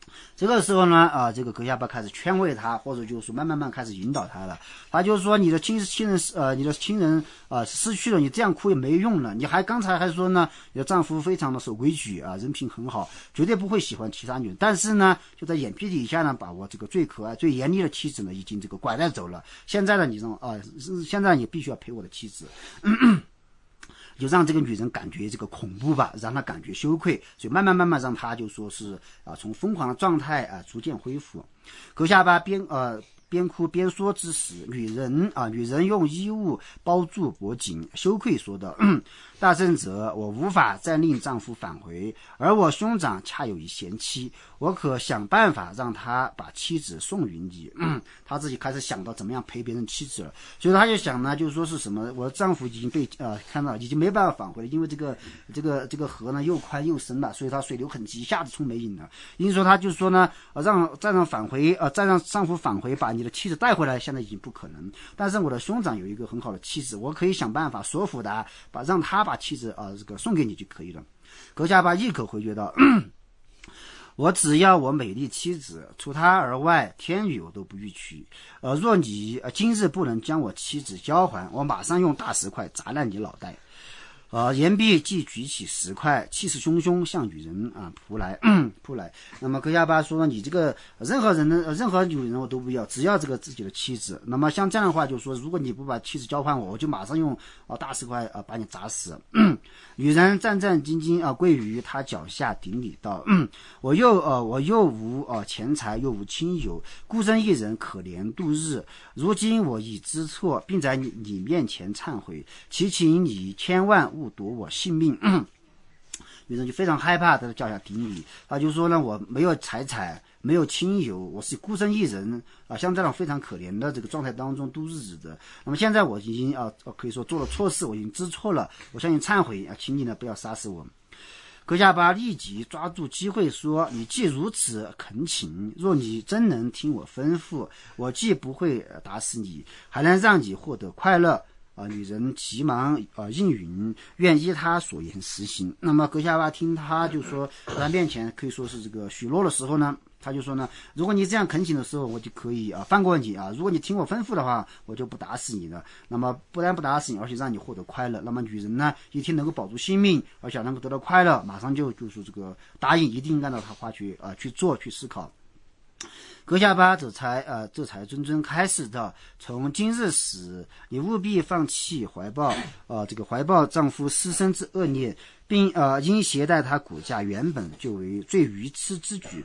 这个时候呢，啊、呃，这个阁下巴开始劝慰他，或者就是说慢慢慢开始引导他了。他就是说，你的亲亲人，呃，你的亲人，呃，失去了，你这样哭也没用了。你还刚才还说呢，你的丈夫非常的守规矩啊，人品很好，绝对不会喜欢其他女人。但是呢，就在眼皮底下呢，把我这个最可爱、最严厉的妻子呢，已经这个拐带走了。现在呢，你让啊、呃，现在你必须要陪我的妻子。咳咳就让这个女人感觉这个恐怖吧，让她感觉羞愧，所以慢慢慢慢让她就说是啊，从疯狂的状态啊逐渐恢复。阁下巴边呃边哭边说之时，女人啊女人用衣物包住脖颈，羞愧说道：“大圣者，我无法再令丈夫返回，而我兄长恰有一贤妻，我可想办法让他把妻子送与你。”嗯，他自己开始想到怎么样陪别人妻子了，所以他就想呢，就是说是什么，我的丈夫已经被呃看到已经没办法返回了，因为这个这个这个河呢又宽又深了，所以他水流很急，一下子冲没影了。因此说他就说呢，呃、让再让返回呃再让丈夫返回，把你的妻子带回来，现在已经不可能。但是我的兄长有一个很好的妻子，我可以想办法说服他，把让他把妻子啊、呃、这个送给你就可以了。阁下巴一口回绝道：“我只要我美丽妻子，除她而外，天女我都不欲娶。呃，若你呃今日不能将我妻子交还，我马上用大石块砸烂你脑袋。”呃，言毕即举起石块，气势汹汹向女人啊扑来，扑来。那么阁下巴说：“你这个任何人的任何女人我都不要，只要这个自己的妻子。那么像这样的话，就说如果你不把妻子交还我，我就马上用啊大石块啊把你砸死。”女人战战兢兢啊跪于他脚下顶礼道：“我又呃我又无呃钱财，又无亲友，孤身一人可怜度日。如今我已知错，并在你你面前忏悔，祈请你千万勿夺我性命。”女人就非常害怕，在脚下顶礼。他就说呢，我没有财产，没有亲友，我是孤身一人啊，像这种非常可怜的这个状态当中度日子的。那么现在我已经啊，可以说做了错事，我已经知错了，我向你忏悔啊，请你呢不要杀死我。阁下巴立即抓住机会说：“你既如此恳请，若你真能听我吩咐，我既不会打死你，还能让你获得快乐。”啊、呃，女人急忙啊、呃、应允，愿依他所言实行。那么阁下巴听他就说，在他面前可以说是这个许诺的时候呢，他就说呢，如果你这样恳请的时候，我就可以啊放过你啊；如果你听我吩咐的话，我就不打死你了。那么不但不打死你，而且让你获得快乐。那么女人呢，一听能够保住性命，而且能够得到快乐，马上就就说这个答应，一定按照他话去啊、呃、去做去思考。阁下巴这才呃这才谆谆开始的，从今日始，你务必放弃怀抱呃这个怀抱丈夫私生之恶念，并呃因携带他骨架原本就为最愚痴之举。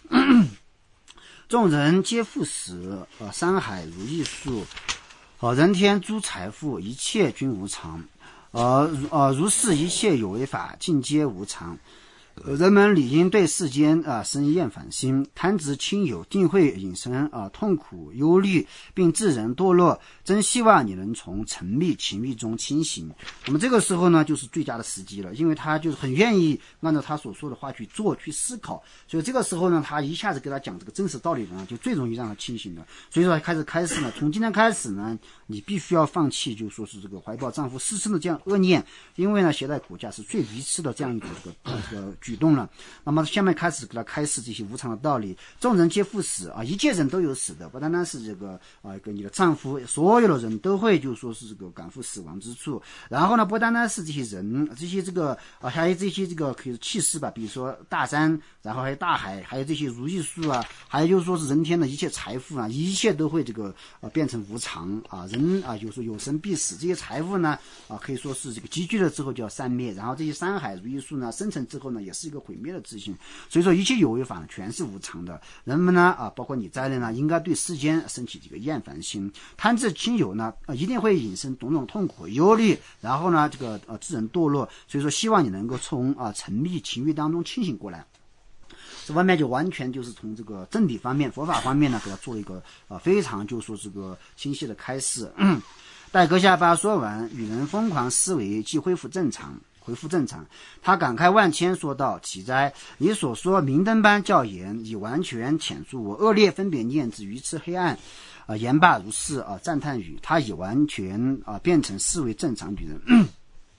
众人皆赴死，呃山海如艺术，呃人天诸财富，一切均无常，呃呃如是一切有为法，尽皆无常。人们理应对世间啊生厌烦心，贪执亲友，定会引生啊痛苦忧虑，并致人堕落。真希望你能从沉迷情欲中清醒。那么这个时候呢，就是最佳的时机了，因为他就是很愿意按照他所说的话去做，去思考。所以这个时候呢，他一下子给他讲这个真实道理呢，就最容易让他清醒了。所以说，他开始开始呢，从今天开始呢，你必须要放弃，就说是这个怀抱丈夫私生的这样恶念，因为呢，携带骨架是最愚痴的这样一个这个这个举动了。那么下面开始给他开示这些无常的道理。众人皆赴死啊，一切人都有死的，不单单是这个啊，跟你的丈夫，所有的人都会就说是这个赶赴死亡之处。然后呢，不单单是这些人，这些这个啊，还有这些这个可以气势吧，比如说大山，然后还有大海，还有这些如意树啊，还有就是说是人天的一切财富啊，一切都会这个啊变成无常啊，人啊有时候有生必死，这些财富呢啊可以说是这个积聚了之后就要散灭，然后这些山海如意树呢生成之后呢也是一个毁灭的自信。所以说一切有为法呢全是无常的。人们呢啊包括你在内呢，应该对世间升起这个厌烦心，贪执亲友呢啊一定会引生种种痛苦忧虑，然后呢这个呃致人堕落。所以说希望你能够从啊沉迷情欲当中清醒过来。这方面就完全就是从这个正理方面佛法方面呢给他做了一个啊非常就说这个清晰的开示。待阁下把说完，与人疯狂思维即恢复正常恢复正常，他感慨万千说道：“奇哉！你所说明灯般教言，已完全遣出我恶劣分别念之愚痴黑暗。”啊，言罢如是啊，赞叹语，他已完全啊变成视为正常女人。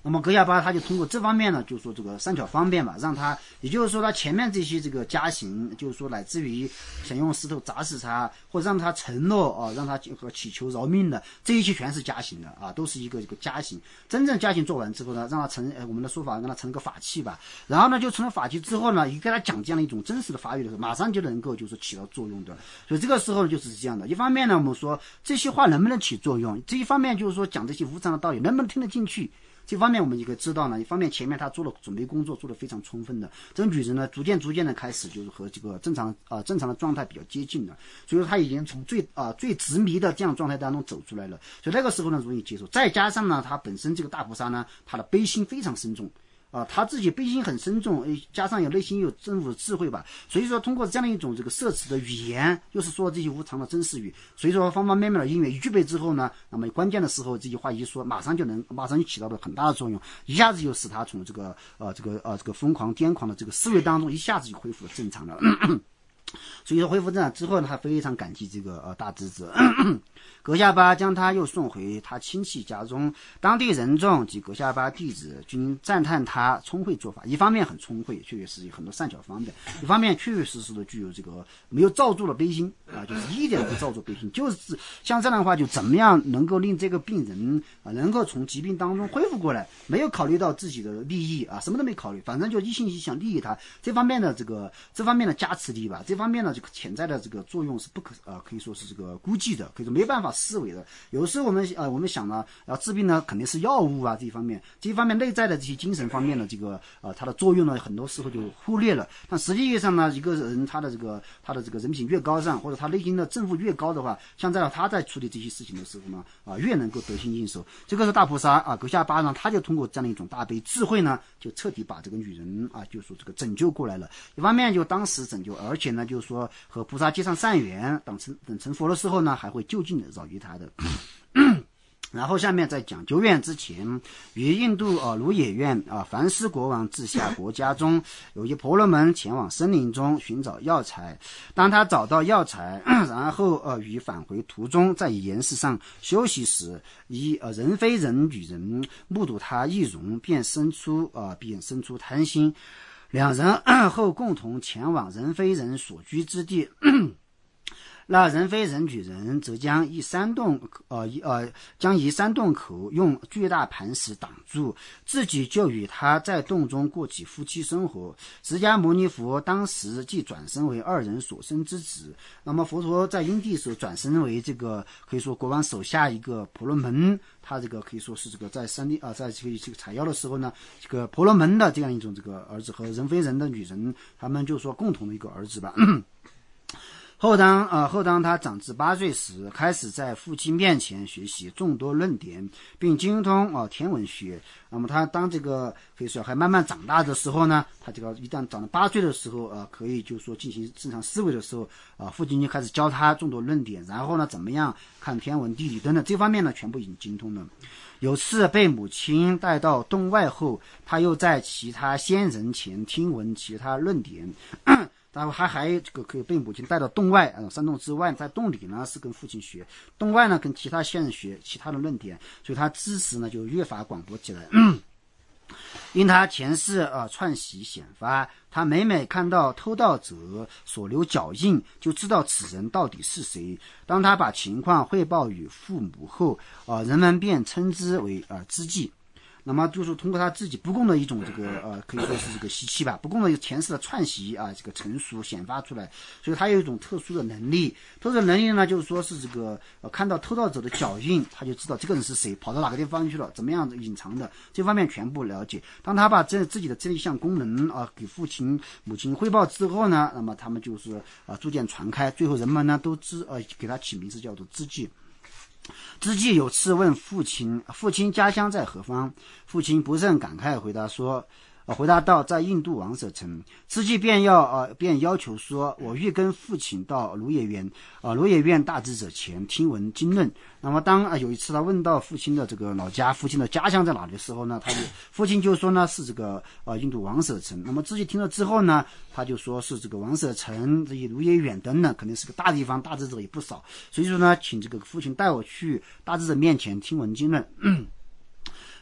那么葛夏巴他就通过这方面呢，就说这个善巧方便吧，让他，也就是说他前面这些这个加刑，就是说乃至于想用石头砸死他，或者让他承诺啊，让他和祈求饶命的，这一切全是加刑的啊，都是一个这个加刑。真正加刑做完之后呢，让他成，呃，我们的说法让他成了个法器吧。然后呢，就成了法器之后呢，一给他讲这样的一种真实的法语的时候，马上就能够就是起到作用的。所以这个时候就是这样的。一方面呢，我们说这些话能不能起作用，这一方面就是说讲这些无常的道理能不能听得进去。这方面我们就可以知道呢，一方面前面他做了准备工作，做得非常充分的，这个女人呢，逐渐逐渐的开始就是和这个正常啊、呃、正常的状态比较接近了，所以说他已经从最啊、呃、最执迷的这样状态当中走出来了，所以那个时候呢容易接受，再加上呢，他本身这个大菩萨呢，他的悲心非常深重。啊，他自己悲心很深重，加上有内心有真悟的智慧吧，所以说通过这样的一种这个摄持的语言，又是说这些无常的真实语，所以说方方面面的音乐一具备之后呢，那么关键的时候这句话一说，马上就能马上就起到了很大的作用，一下子就使他从这个呃这个呃这个疯狂癫狂的这个思维当中一下子就恢复了正常了。所以说恢复正常之后呢，他非常感激这个呃大侄子。葛夏巴将他又送回他亲戚家中，当地人众及葛夏巴弟子均赞叹他聪慧做法。一方面很聪慧，确确实实很多善巧方便；一方面确确实实的具有这个没有罩住了悲心啊，就是一点不罩住悲心，就是像这样的话，就怎么样能够令这个病人啊能够从疾病当中恢复过来，没有考虑到自己的利益啊，什么都没考虑，反正就一心一意想利益他。这方面的这个这方面的加持力吧，这方面呢这个潜在的这个作用是不可啊、呃、可以说是这个估计的，可以说没办法思维的。有时候我们呃我们想呢，要治病呢肯定是药物啊这一方面，这一方面内在的这些精神方面的这个呃它的作用呢，很多时候就忽略了。但实际上呢，一个人他的这个他的这个人品越高尚，或者他内心的正负越高的话，像在他在处理这些事情的时候呢，啊、呃、越能够得心应手。这个是大菩萨啊葛夏巴呢，他就通过这样的一种大悲智慧呢，就彻底把这个女人啊就说这个拯救过来了。一方面就当时拯救，而且呢就是说和菩萨结上善缘，等成等成佛的时候呢，还会就近的饶于他的。然后下面再讲，久远之前，于印度呃卢野苑啊梵师国王治下国家中，有一婆罗门前往森林中寻找药材。当他找到药材，然后呃于返回途中，在岩石上休息时，一呃人非人女人目睹他易容，便生出呃便生出贪心。两人后共同前往人非人所居之地。那人非人女人则将一山洞呃呃将一山洞口用巨大磐石挡住，自己就与他在洞中过起夫妻生活。释迦牟尼佛当时即转身为二人所生之子。那么佛陀在因地时候转身为这个可以说国王手下一个婆罗门，他这个可以说是这个在山地啊、呃，在这个这个采药的时候呢，这个婆罗门的这样一种这个儿子和人非人的女人，他们就说共同的一个儿子吧。后当呃后当他长至八岁时，开始在父亲面前学习众多论点，并精通啊、呃、天文学。那么他当这个可以说还慢慢长大的时候呢，他这个一旦长到八岁的时候，呃，可以就说进行正常思维的时候，啊、呃，父亲就开始教他众多论点，然后呢，怎么样看天文地理等等这方面呢，全部已经精通了。有次被母亲带到洞外后，他又在其他先人前听闻其他论点。然后他还这个可以被母亲带到洞外，呃，山洞之外，在洞里呢是跟父亲学，洞外呢跟其他先人学其他的论点，所以他知识呢就越发广博起来。因他前世呃串习显发，他每每看到偷盗者所留脚印，就知道此人到底是谁。当他把情况汇报与父母后，呃，人们便称之为呃知记。那么就是通过他自己不共的一种这个呃，可以说是这个习气吧，不共的前世的串习啊，这个成熟显发出来，所以他有一种特殊的能力。特殊的能力呢，就是说是这个呃，看到偷盗者的脚印，他就知道这个人是谁，跑到哪个地方去了，怎么样隐藏的，这方面全部了解。当他把这自己的这一项功能啊、呃、给父亲、母亲汇报之后呢，那么他们就是啊、呃、逐渐传开，最后人们呢都知呃给他起名字叫做知记。知记有次问父亲，父亲家乡在何方？父亲不甚感慨，回答说，呃，回答道在印度王舍城。知记便要呃便要求说，我欲跟父亲到卢野苑啊卢野苑大智者前听闻经论。那么当啊、呃、有一次他问到父亲的这个老家，父亲的家乡在哪里的时候呢，他就父亲就说呢是这个呃印度王舍城。那么知记听了之后呢，他就说是这个王舍城，这些卢野苑等等，肯定是个大地方，大智者也不少。所以说呢，请这个父亲带我去大智者面前听闻经论。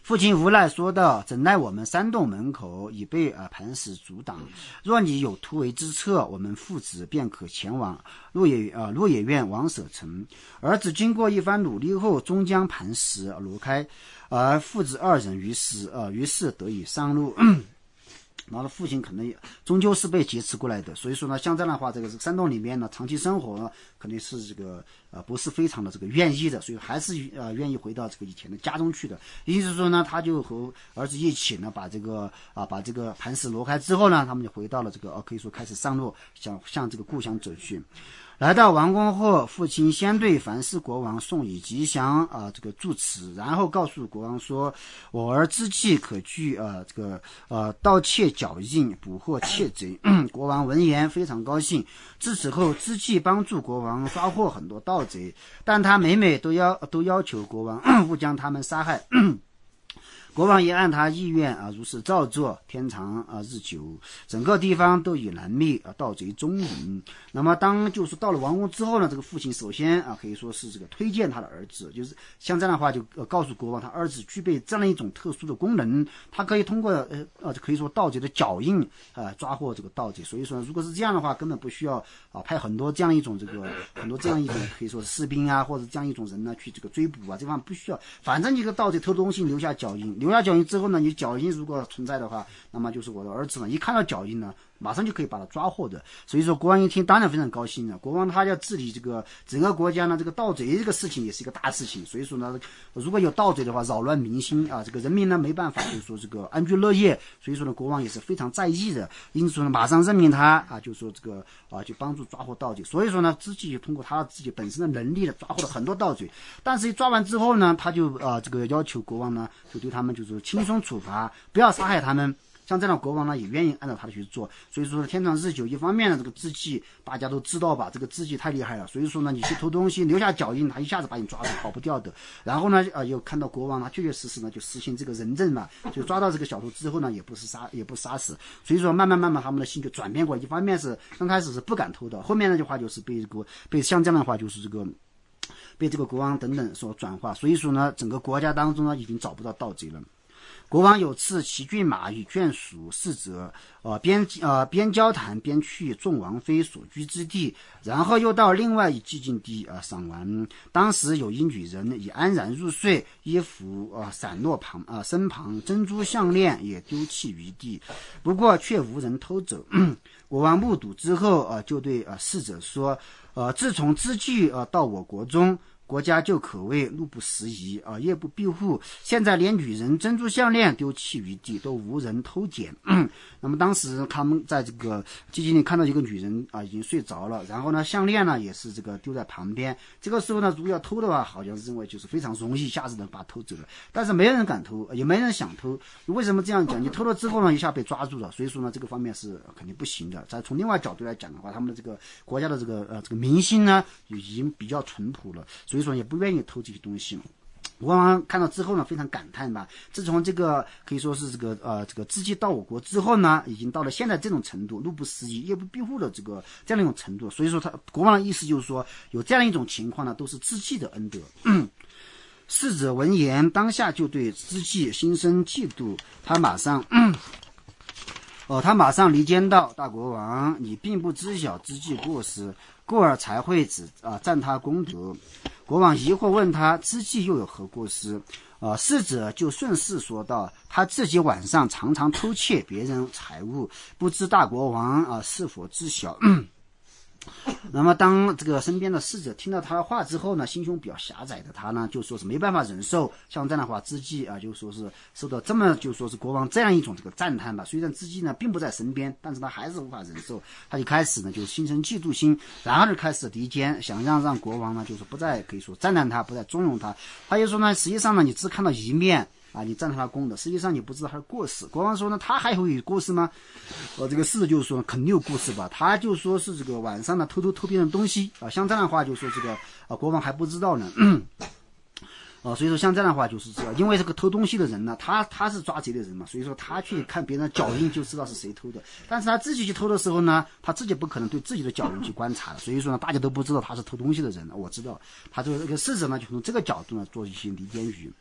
父亲无奈说道：“怎奈我们山洞门口已被啊磐石阻挡，若你有突围之策，我们父子便可前往鹿野啊鹿野苑王舍城。”儿子经过一番努力后，终将磐石挪开，而父子二人于是啊于是得以上路。然后父亲可能终究是被劫持过来的，所以说呢，像这样的话，这个山洞里面呢，长期生活呢，肯定是这个呃不是非常的这个愿意的，所以还是呃愿意回到这个以前的家中去的。也就是说呢，他就和儿子一起呢，把这个啊把这个磐石挪开之后呢，他们就回到了这个呃可以说开始上路，想向这个故乡走去。来到王宫后，父亲先对樊氏国王送以吉祥啊、呃、这个祝词，然后告诉国王说：“我儿之计可据呃这个呃盗窃脚印，捕获窃贼。”国王闻言非常高兴。自此后，之计帮助国王抓获很多盗贼，但他每每都要都要求国王勿将他们杀害。国王也按他意愿啊，如是照做。天长啊日久，整个地方都已难觅啊，盗贼踪影。那么当就是到了王宫之后呢，这个父亲首先啊可以说是这个推荐他的儿子，就是像这样的话就、呃、告诉国王，他儿子具备这样一种特殊的功能，他可以通过呃呃可以说盗贼的脚印啊、呃、抓获这个盗贼。所以说如果是这样的话，根本不需要啊派很多这样一种这个很多这样一种可以说士兵啊或者这样一种人呢去这个追捕啊，这方面不需要，反正你这个盗贼偷东西留下脚印。留下脚印之后呢，你脚印如果存在的话，那么就是我的儿子呢，一看到脚印呢，马上就可以把他抓获的。所以说国王一听当然非常高兴了。国王他要治理这个整个国家呢，这个盗贼这个事情也是一个大事情。所以说呢，如果有盗贼的话，扰乱民心啊，这个人民呢没办法就是说这个安居乐业。所以说呢，国王也是非常在意的，因此呢，马上任命他啊，就说这个啊，就帮助抓获盗贼。所以说呢，自己就通过他自己本身的能力呢，抓获了很多盗贼。但是一抓完之后呢，他就啊这个要求国王呢，就对他们就是轻松处罚，不要杀害他们。像这样的国王呢，也愿意按照他的去做。所以说天长日久，一方面呢，这个资纪大家都知道吧，这个资纪太厉害了，所以说呢，你去偷东西留下脚印，他一下子把你抓住，跑不掉的。然后呢，呃，又看到国王他确确实实呢就实行这个仁政嘛，就抓到这个小偷之后呢，也不是杀，也不杀死。所以说慢慢慢慢他们的心就转变过来，一方面是刚开始是不敢偷的，后面那句话就是被这个被像这样的话就是这个。被这个国王等等所转化，所以说呢，整个国家当中呢，已经找不到盗贼了。国王有次骑骏马与眷属侍者，呃边呃边交谈边去众王妃所居之地，然后又到另外一寂静地啊、呃、赏玩。当时有一女人已安然入睡，衣服啊、呃、散落旁啊、呃、身旁，珍珠项链也丢弃于地，不过却无人偷走。国王目睹之后啊、呃，就对啊、呃、侍者说，呃自从之计啊、呃、到我国中。国家就可谓路不拾遗啊，夜不闭户。现在连女人珍珠项链丢弃于地，都无人偷捡。那么当时他们在这个寂静里看到一个女人啊，已经睡着了，然后呢，项链呢也是这个丢在旁边。这个时候呢，如果要偷的话，好像认为就是非常容易，一下子能把它偷走了。但是没人敢偷，也没人想偷。为什么这样讲？你偷了之后呢，一下被抓住了，所以说呢，这个方面是肯定不行的。再从另外角度来讲的话，他们的这个国家的这个呃这个民心呢，已经比较淳朴了，所以说也不愿意偷这些东西。国王看到之后呢，非常感叹吧。自从这个可以说是这个呃这个资纪到我国之后呢，已经到了现在这种程度，路不拾遗、夜不闭户的这个这样一种程度。所以说他国王的意思就是说，有这样一种情况呢，都是资纪的恩德。嗯侍者闻言，当下就对资纪心生嫉妒，他马上。嗯哦，他马上离间道：“大国王，你并不知晓资纪过失，故而才会只啊赞他功德。”国王疑惑问他：“资纪又有何过失？”啊，侍者就顺势说道：“他自己晚上常常偷窃别人财物，不知大国王啊是否知晓？”那么当这个身边的侍者听到他的话之后呢，心胸比较狭窄的他呢，就说是没办法忍受像这样的话，资纪啊，就说是受到这么就说是国王这样一种这个赞叹吧。虽然资纪呢并不在身边，但是他还是无法忍受，他就开始呢就心生嫉妒心，然后就开始离间，想让让国王呢就是不再可以说赞叹他，不再纵容他。他就说呢，实际上呢，你只看到一面。啊，你赞叹他的功德，实际上你不知道他的过失。国王说呢，他还会有过失吗？呃，这个侍者就是说肯定有过失吧。他就说是这个晚上呢偷偷偷别人东西啊，像这样的话就说这个啊国王还不知道呢。嗯哦，所以说像这样的话就是这，因为这个偷东西的人呢，他他是抓贼的人嘛，所以说他去看别人的脚印就知道是谁偷的。但是他自己去偷的时候呢，他自己不可能对自己的脚印去观察的，所以说呢，大家都不知道他是偷东西的人。我知道，他这个侍者呢，就从这个角度呢做一些离间语。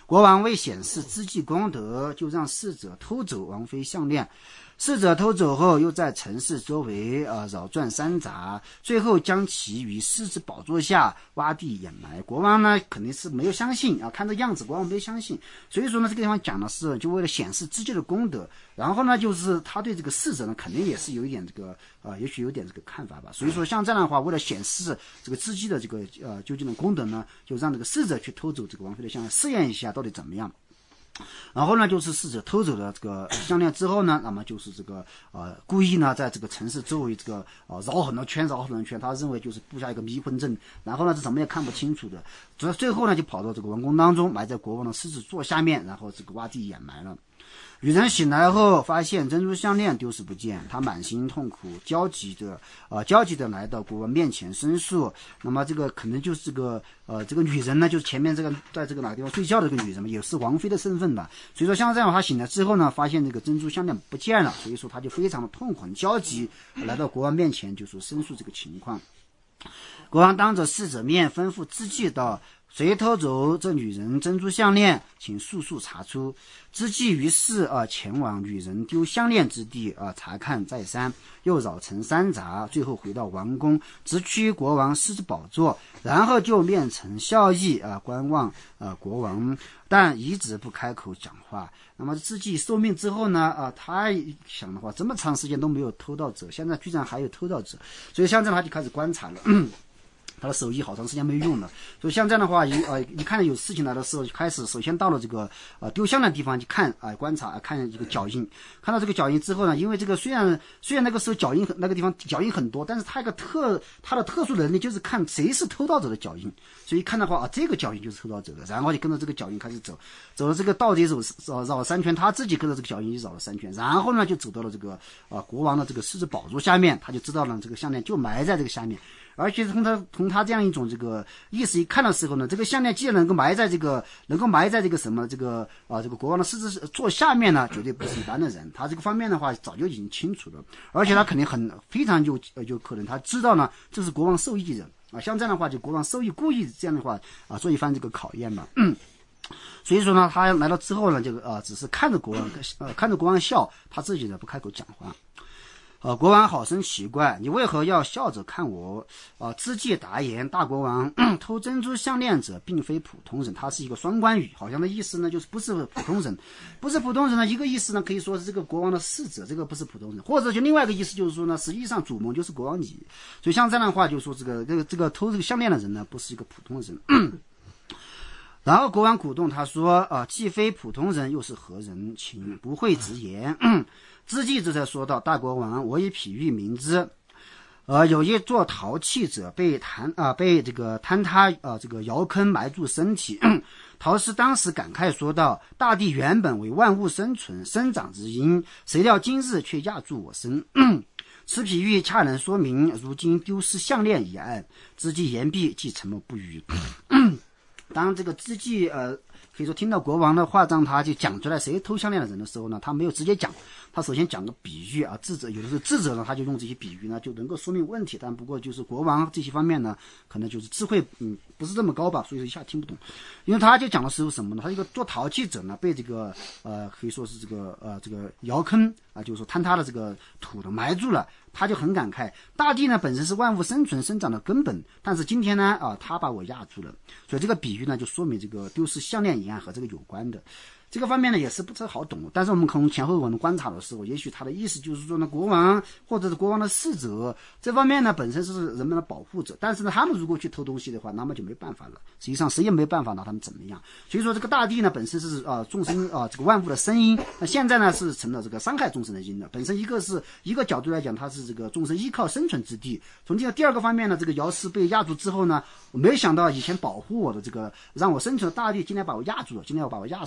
国王为显示自己功德，就让侍者偷走王妃项链。侍者偷走后，又在城市周围呃扰转山杂，最后将其于狮子宝座下挖地掩埋。国王呢肯定是没有相信啊，看这样子国王没有相信，所以说呢这个地方讲的是就为了显示自己的功德，然后呢就是他对这个侍者呢肯定也是有一点这个呃也许有点这个看法吧。所以说像这样的话，为了显示这个自己的这个呃究竟的功德呢，就让这个侍者去偷走这个王妃的项链，试验一下到底怎么样。然后呢，就是侍者偷走了这个项链之后呢，那么就是这个呃故意呢在这个城市周围这个呃绕很多圈，绕很多圈，他认为就是布下一个迷魂阵，然后呢是怎么也看不清楚的，主要最后呢就跑到这个王宫当中，埋在国王的狮子座下面，然后这个挖地掩埋了。女人醒来后发现珍珠项链丢失不见，她满心痛苦，焦急的呃焦急的来到国王面前申诉。那么这个可能就是这个呃这个女人呢，就是前面这个在这个哪个地方睡觉的这个女人嘛，也是王妃的身份吧。所以说像这样，她醒来之后呢，发现这个珍珠项链不见了，所以说她就非常的痛苦很焦急，来到国王面前就说申诉这个情况。国王当着侍者面吩咐知妓道：谁偷走这女人珍珠项链，请速速查出。知妓于是啊前往女人丢项链之地啊查看再三，又绕城山杂，最后回到王宫，直趋国王狮子宝座，然后就面呈笑意啊观望啊国王，但一直不开口讲话。那么知妓受命之后呢啊他想的话，这么长时间都没有偷盗者，现在居然还有偷盗者，所以像这样他就开始观察了。他的手艺好长时间没有用了，所以像这样的话，一呃一看到有事情来的时候，就开始首先到了这个呃丢项链的地方去看啊、呃、观察、呃、看这个脚印，看到这个脚印之后呢，因为这个虽然虽然那个时候脚印那个地方脚印很多，但是他一个特他的特殊能力就是看谁是偷盗者的脚印，所以看的话啊这个脚印就是偷盗者的，然后就跟着这个脚印开始走，走了这个到底走绕绕三圈，他自己跟着这个脚印也绕了三圈，然后呢就走到了这个啊、呃、国王的这个狮子宝座下面，他就知道了这个项链就埋在这个下面。而且从他从他这样一种这个意思一看的时候呢，这个项链既然能够埋在这个能够埋在这个什么这个啊这个国王的狮子座下面呢，绝对不是一般的人。他这个方面的话早就已经清楚了，而且他肯定很非常有有可能他知道呢这是国王授意人啊，像这样的话就国王授意故意这样的话啊做一番这个考验嘛。嗯所以说呢，他来到之后呢，这个啊只是看着国王呃看着国王笑，他自己呢不开口讲话。呃，国王好生奇怪，你为何要笑着看我？啊、呃，知妓答言，大国王偷珍珠项链者并非普通人，他是一个双关语，好像的意思呢就是不是普通人，不是普通人呢，一个意思呢可以说是这个国王的侍者，这个不是普通人，或者就另外一个意思就是说呢，实际上主谋就是国王你，所以像这样的话，就说这个这个这个偷这个项链的人呢，不是一个普通人。然后国王鼓动他说：“啊、呃，既非普通人，又是何人？请不讳直言。”知妓这才说道：“大国王，我以譬喻明之。呃，有一座陶器者被坍啊、呃、被这个坍塌啊、呃、这个窑坑埋住身体。陶师当时感慨说道：大地原本为万物生存生长之因，谁料今日却压住我身。此譬喻恰能说明如今丢失项链一案。”知妓言毕，即沉默不语。当这个知妓呃可以说听到国王的话让他就讲出来谁偷项链的人的时候呢，他没有直接讲，他首先讲个比喻啊，智者有的时候智者呢他就用这些比喻呢就能够说明问题，但不过就是国王这些方面呢可能就是智慧嗯不是这么高吧，所以说一下听不懂。因为他就讲的是什么呢，他一个做陶器者呢被这个呃可以说是这个呃这个窑坑啊，就是说坍塌的这个土的埋住了，他就很感慨，大地呢本身是万物生存生长的根本，但是今天呢啊他把我压住了，所以这个比喻呢就说明这个丢失项链一案和这个有关的。这个方面呢也是不太好懂，但是我们从前后文观察的时候，也许他的意思就是说呢，国王或者是国王的侍者这方面呢本身是人们的保护者，但是呢他们如果去偷东西的话，那么就没办法了，实际上谁也没办法拿他们怎么样。所以说这个大地呢本身是啊、呃、众生啊、呃、这个万物的生因，那现在呢是成了这个伤害众生的因的。本身一个是一个角度来讲，它是这个众生依靠生存之地。从这个第二个方面呢，这个窑师被压住之后呢，我没想到以前保护我的这个让我生存的大地今天把我压住了，今天要把我压死了。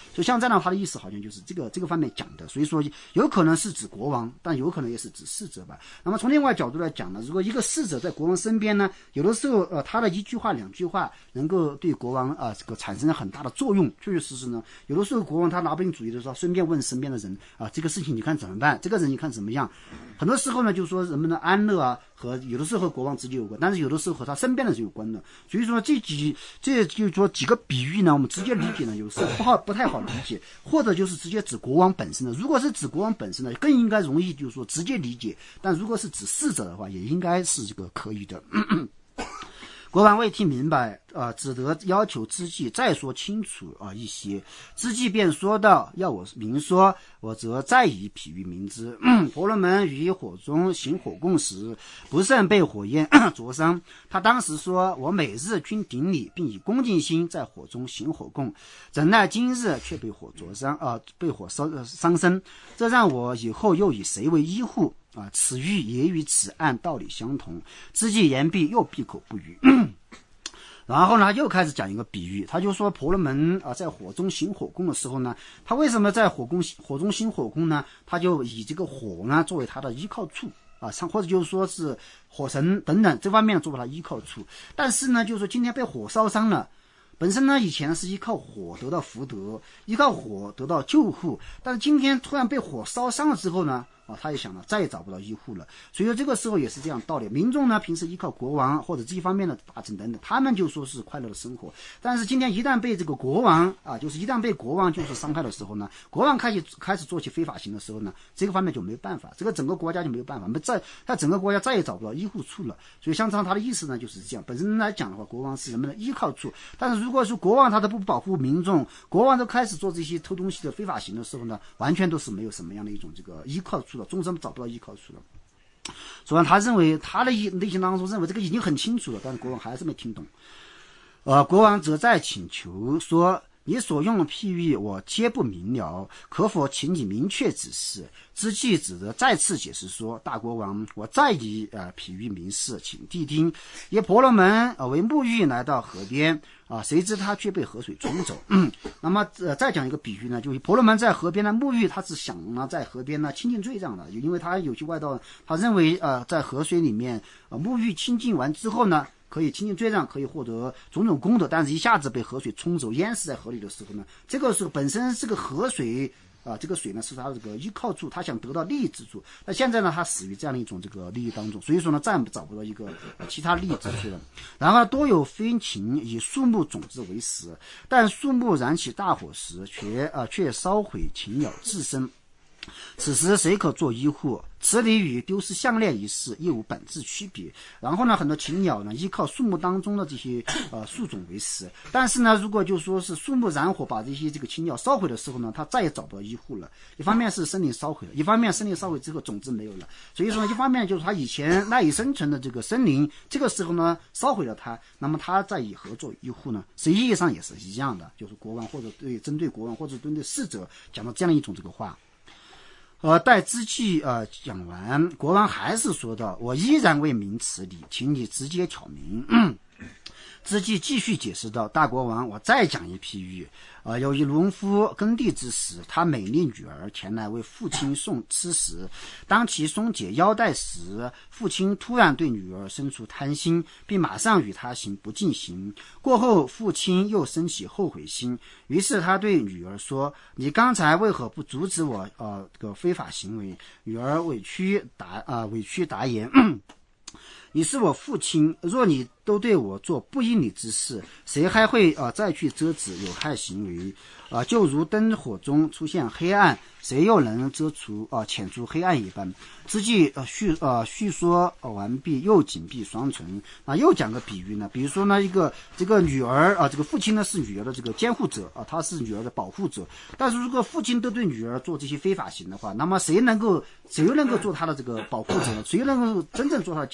所以像这样他的意思好像就是这个这个方面讲的，所以说有可能是指国王，但有可能也是指侍者吧。那么从另外角度来讲呢，如果一个侍者在国王身边呢，有的时候呃他的一句话两句话能够对国王啊、呃、这个产生很大的作用，确确实实呢，有的时候国王他拿不定主意的时候，顺便问身边的人啊、呃、这个事情你看怎么办，这个人你看怎么样。很多时候呢，就是说人们的安乐啊，和有的时候和国王直接有关，但是有的时候和他身边的人有关的。所以说这几这就是说几个比喻呢，我们直接理解呢，有时候不好不太好理解，或者就是直接指国王本身的。如果是指国王本身的，更应该容易就是说直接理解。但如果是指侍者的话，也应该是这个可以的。国王未听明白，呃，只得要求知纪再说清楚啊、呃、一些。知纪便说道：“要我明说，我则再以譬喻明之。婆罗门于火中行火供时，不慎被火焰灼伤。他当时说：我每日均顶礼，并以恭敬心在火中行火供，怎奈今日却被火灼伤啊、呃，被火烧、呃、伤身。这让我以后又以谁为依护？”啊，此喻也与此案道理相同。知纪言毕，又闭口不语。然后呢，又开始讲一个比喻，他就说婆罗门啊，在火中行火供的时候呢，他为什么在火供火中行火供呢？他就以这个火呢作为他的依靠处啊，或者就是说是火神等等这方面作为他依靠处。但是呢，就是说今天被火烧伤了。本身呢，以前是依靠火得到福德，依靠火得到救护，但是今天突然被火烧伤了之后呢，啊，他也想了，再也找不到依护了。所以说这个时候也是这样道理。民众呢，平时依靠国王或者这一方面的大臣等等，他们就说是快乐的生活。但是今天一旦被这个国王啊，就是一旦被国王就是伤害的时候呢，国王开始开始做起非法行的时候呢，这个方面就没有办法，这个整个国家就没有办法，没再他整个国家再也找不到依护处了。所以像这样他的意思呢，就是这样。本身来讲的话，国王是人们的依靠处，但是如果说国王他都不保护民众，国王都开始做这些偷东西的非法行的时候呢，完全都是没有什么样的一种这个依靠处了，终身找不到依靠处了。所以他认为他的内心当中认为这个已经很清楚了，但是国王还是没听懂。呃，国王则再请求说：“你所用的譬喻我皆不明了，可否请你明确指示？”知纪只得再次解释说：“大国王，我再以呃譬喻明示，请谛听。一婆罗门呃为沐浴来到河边啊，谁知他却被河水冲走。嗯、那么呃再讲一个比喻呢，就是婆罗门在河边呢沐浴，他是想呢在河边呢清净罪障的，因为他有些外道，他认为呃在河水里面呃沐浴清净完之后呢，可以清净罪障，可以获得种种功德，但是一下子被河水冲走，淹死在河里的时候呢，这个时候本身这个河水啊，这个水呢是他的这个依靠处，他想得到利益之处。那现在呢，他死于这样的一种这个利益当中，所以说呢，再也找不到一个、呃、其他利益之处了。然后多有飞禽以树木种子为食，但树木燃起大火时，却啊、呃、却烧毁禽鸟自身。此时谁可做依护？此理与丢失项链一事亦无本质区别。然后呢，很多禽鸟呢依靠树木当中的这些呃树种为食，但是呢，如果就说是树木燃火把这些这个禽鸟烧毁的时候呢，它再也找不到依护了。一方面是森林烧毁了，一方面森林烧毁之后种子没有了，所以说一方面就是它以前赖以生存的这个森林，这个时候呢烧毁了它，那么它再以何做依护呢？实际意义上也是一样的，就是国王或者对针对国王或者针对侍者讲到这样一种这个话。呃，待知纪呃讲完，国王还是说道：“我依然未明此理，请你直接挑明。嗯”知纪继续解释道：“大国王，我再讲一譬喻。呃，有一农夫耕地之时，他美丽女儿前来为父亲送吃食。当其松解腰带时，父亲突然对女儿生出贪心，并马上与她行不敬行。过后，父亲又生起后悔心，于是他对女儿说：‘你刚才为何不阻止我呃这个非法行为？’女儿委屈答啊、呃、委屈答言。你是我父亲，若你都对我做不依理之事，谁还会啊、呃、再去遮止有害行为啊、呃？就如灯火中出现黑暗，谁又能遮除啊、呃、遣除黑暗一般。”知纪呃叙呃叙说、呃、完毕，又紧闭双唇啊，又讲个比喻呢。比如说呢，一个这个女儿啊、呃，这个父亲呢是女儿的这个监护者啊、呃，他是女儿的保护者。但是如果父亲都对女儿做这些非法行的话，那么谁能够谁又能够做他的这个保护者呢？谁又能够真正做他的监护者呢？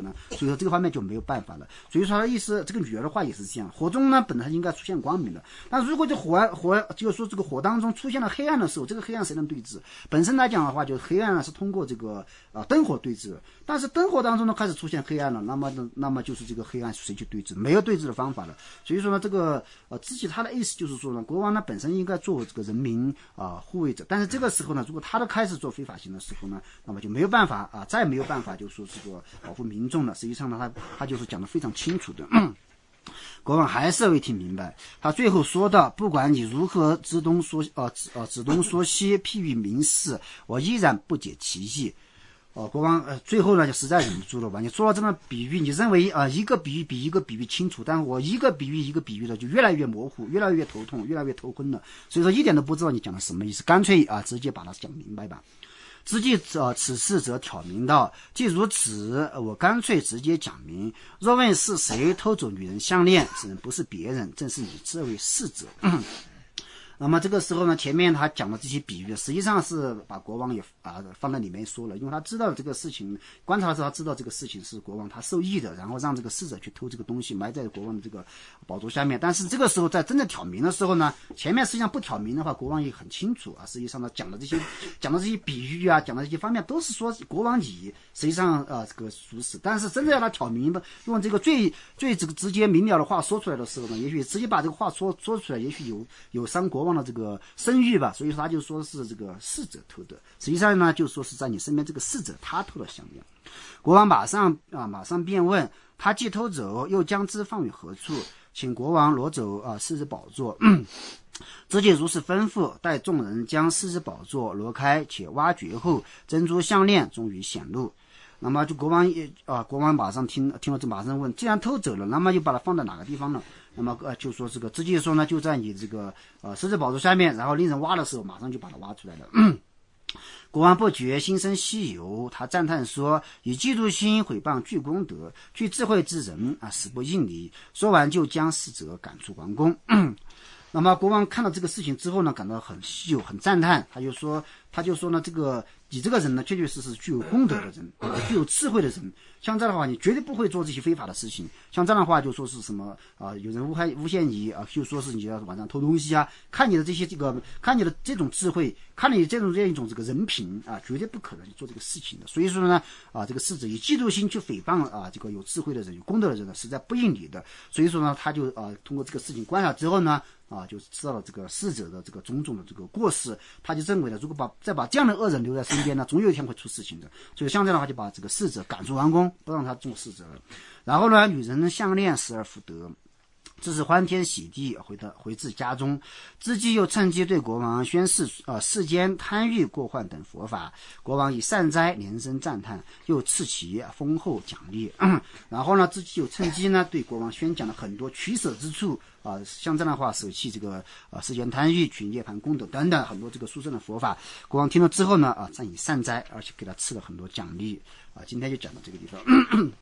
呢，所以说这个方面就没有办法了。所以说他的意思，这个女儿的话也是这样，火中呢本来应该出现光明的，但如果这火火就是说这个火当中出现了黑暗的时候，这个黑暗谁能对峙？本身来讲的话，就是黑暗是通过这个啊、呃、灯火对峙，但是灯火当中呢开始出现黑暗了，那么呢那么就是这个黑暗谁去对峙？没有对峙的方法了。所以说呢，这个呃自己他的意思就是说呢，国王呢本身应该做这个人民啊、呃、护卫者，但是这个时候呢，如果他都开始做非法行的时候呢，那么就没有办法啊，再没有办法就说这个保护民众了。实际上呢，他他就是讲得非常清楚的。嗯国王还是未听明白，他最后说道：“不管你如何指东说呃呃指东说西，譬喻民事，我依然不解其意。”哦，国王呃最后呢就实在忍不住了吧？你说了这么比喻，你认为啊、呃、一个比喻比一个比喻清楚，但我一个比喻一个比喻的就越来越模糊，越来越头痛，越来越头昏了。所以说一点都不知道你讲的什么意思，干脆啊直接把它讲明白吧。之计呃此事则挑明道，既如此，我干脆直接讲明。若问是谁偷走女人项链，此人不是别人，正是你这位侍者。那么这个时候呢，前面他讲的这些比喻，实际上是把国王也啊放在里面说了，因为他知道这个事情，观察的时候他知道这个事情是国王他受益的，然后让这个侍者去偷这个东西，埋在国王的这个宝座下面。但是这个时候在真正挑明的时候呢，前面实际上不挑明的话，国王也很清楚啊。实际上呢，讲的这些讲的这些比喻啊，讲的这些方面都是说国王你实际上啊这个属实，但是真正要他挑明的，用这个最最这个直接明了的话说出来的时候呢，也许直接把这个话说说出来，也许有有伤国王的这个声誉吧，所以说他就说是这个侍者偷的，实际上呢就说是在你身边这个侍者他偷了项链。国王马上啊马上便问，他既偷走，又将之放于何处？请国王挪走啊狮子宝座。直接如是吩咐，待众人将狮子宝座挪开且挖掘后，珍珠项链终于显露。那么就国王也啊，国王马上听听了这马上问，既然偷走了，那么就把它放在哪个地方呢？那么呃就说这个直接说呢，就在你这个呃狮子宝座下面，然后令人挖的时候，马上就把它挖出来了。嗯国王不觉心生稀有，他赞叹说：“以嫉妒心毁谤具功德，具智慧之人啊，死不应理。”说完就将使者赶出王宫。那么国王看到这个事情之后呢，感到很稀有，很赞叹，他就说，他就说呢，这个你这个人呢，确确实实具有功德的人，具有智慧的人。像这样的话，你绝对不会做这些非法的事情。像这样的话，就说是什么啊、呃？有人诬害诬陷你啊，就说是你要晚上偷东西啊。看你的这些这个，看你的这种智慧，看你这种这样一种这个人品啊，绝对不可能去做这个事情的。所以说呢，啊，这个侍者以嫉妒心去诽谤啊，这个有智慧的人、有功德的人呢，实在不应理的。所以说呢，他就啊，通过这个事情观察之后呢。啊，就知道了这个逝者的这个种种的这个过失，他就认为呢，如果把再把这样的恶人留在身边呢，总有一天会出事情的。所以像这样的话，就把这个逝者赶出王宫，不让他做逝者了。然后呢，女人项链失而复得，这是欢天喜地回到回至家中，之际又趁机对国王宣示呃世间贪欲过患等佛法。国王以善哉连声赞叹，又赐其丰厚奖励。然后呢，之际又趁机呢对国王宣讲了很多取舍之处啊、呃，像这样的话舍弃这个呃世间贪欲、取涅槃功德等等很多这个殊胜的佛法。国王听了之后呢啊、呃、赞以善哉，而且给他赐了很多奖励啊、呃。今天就讲到这个地方。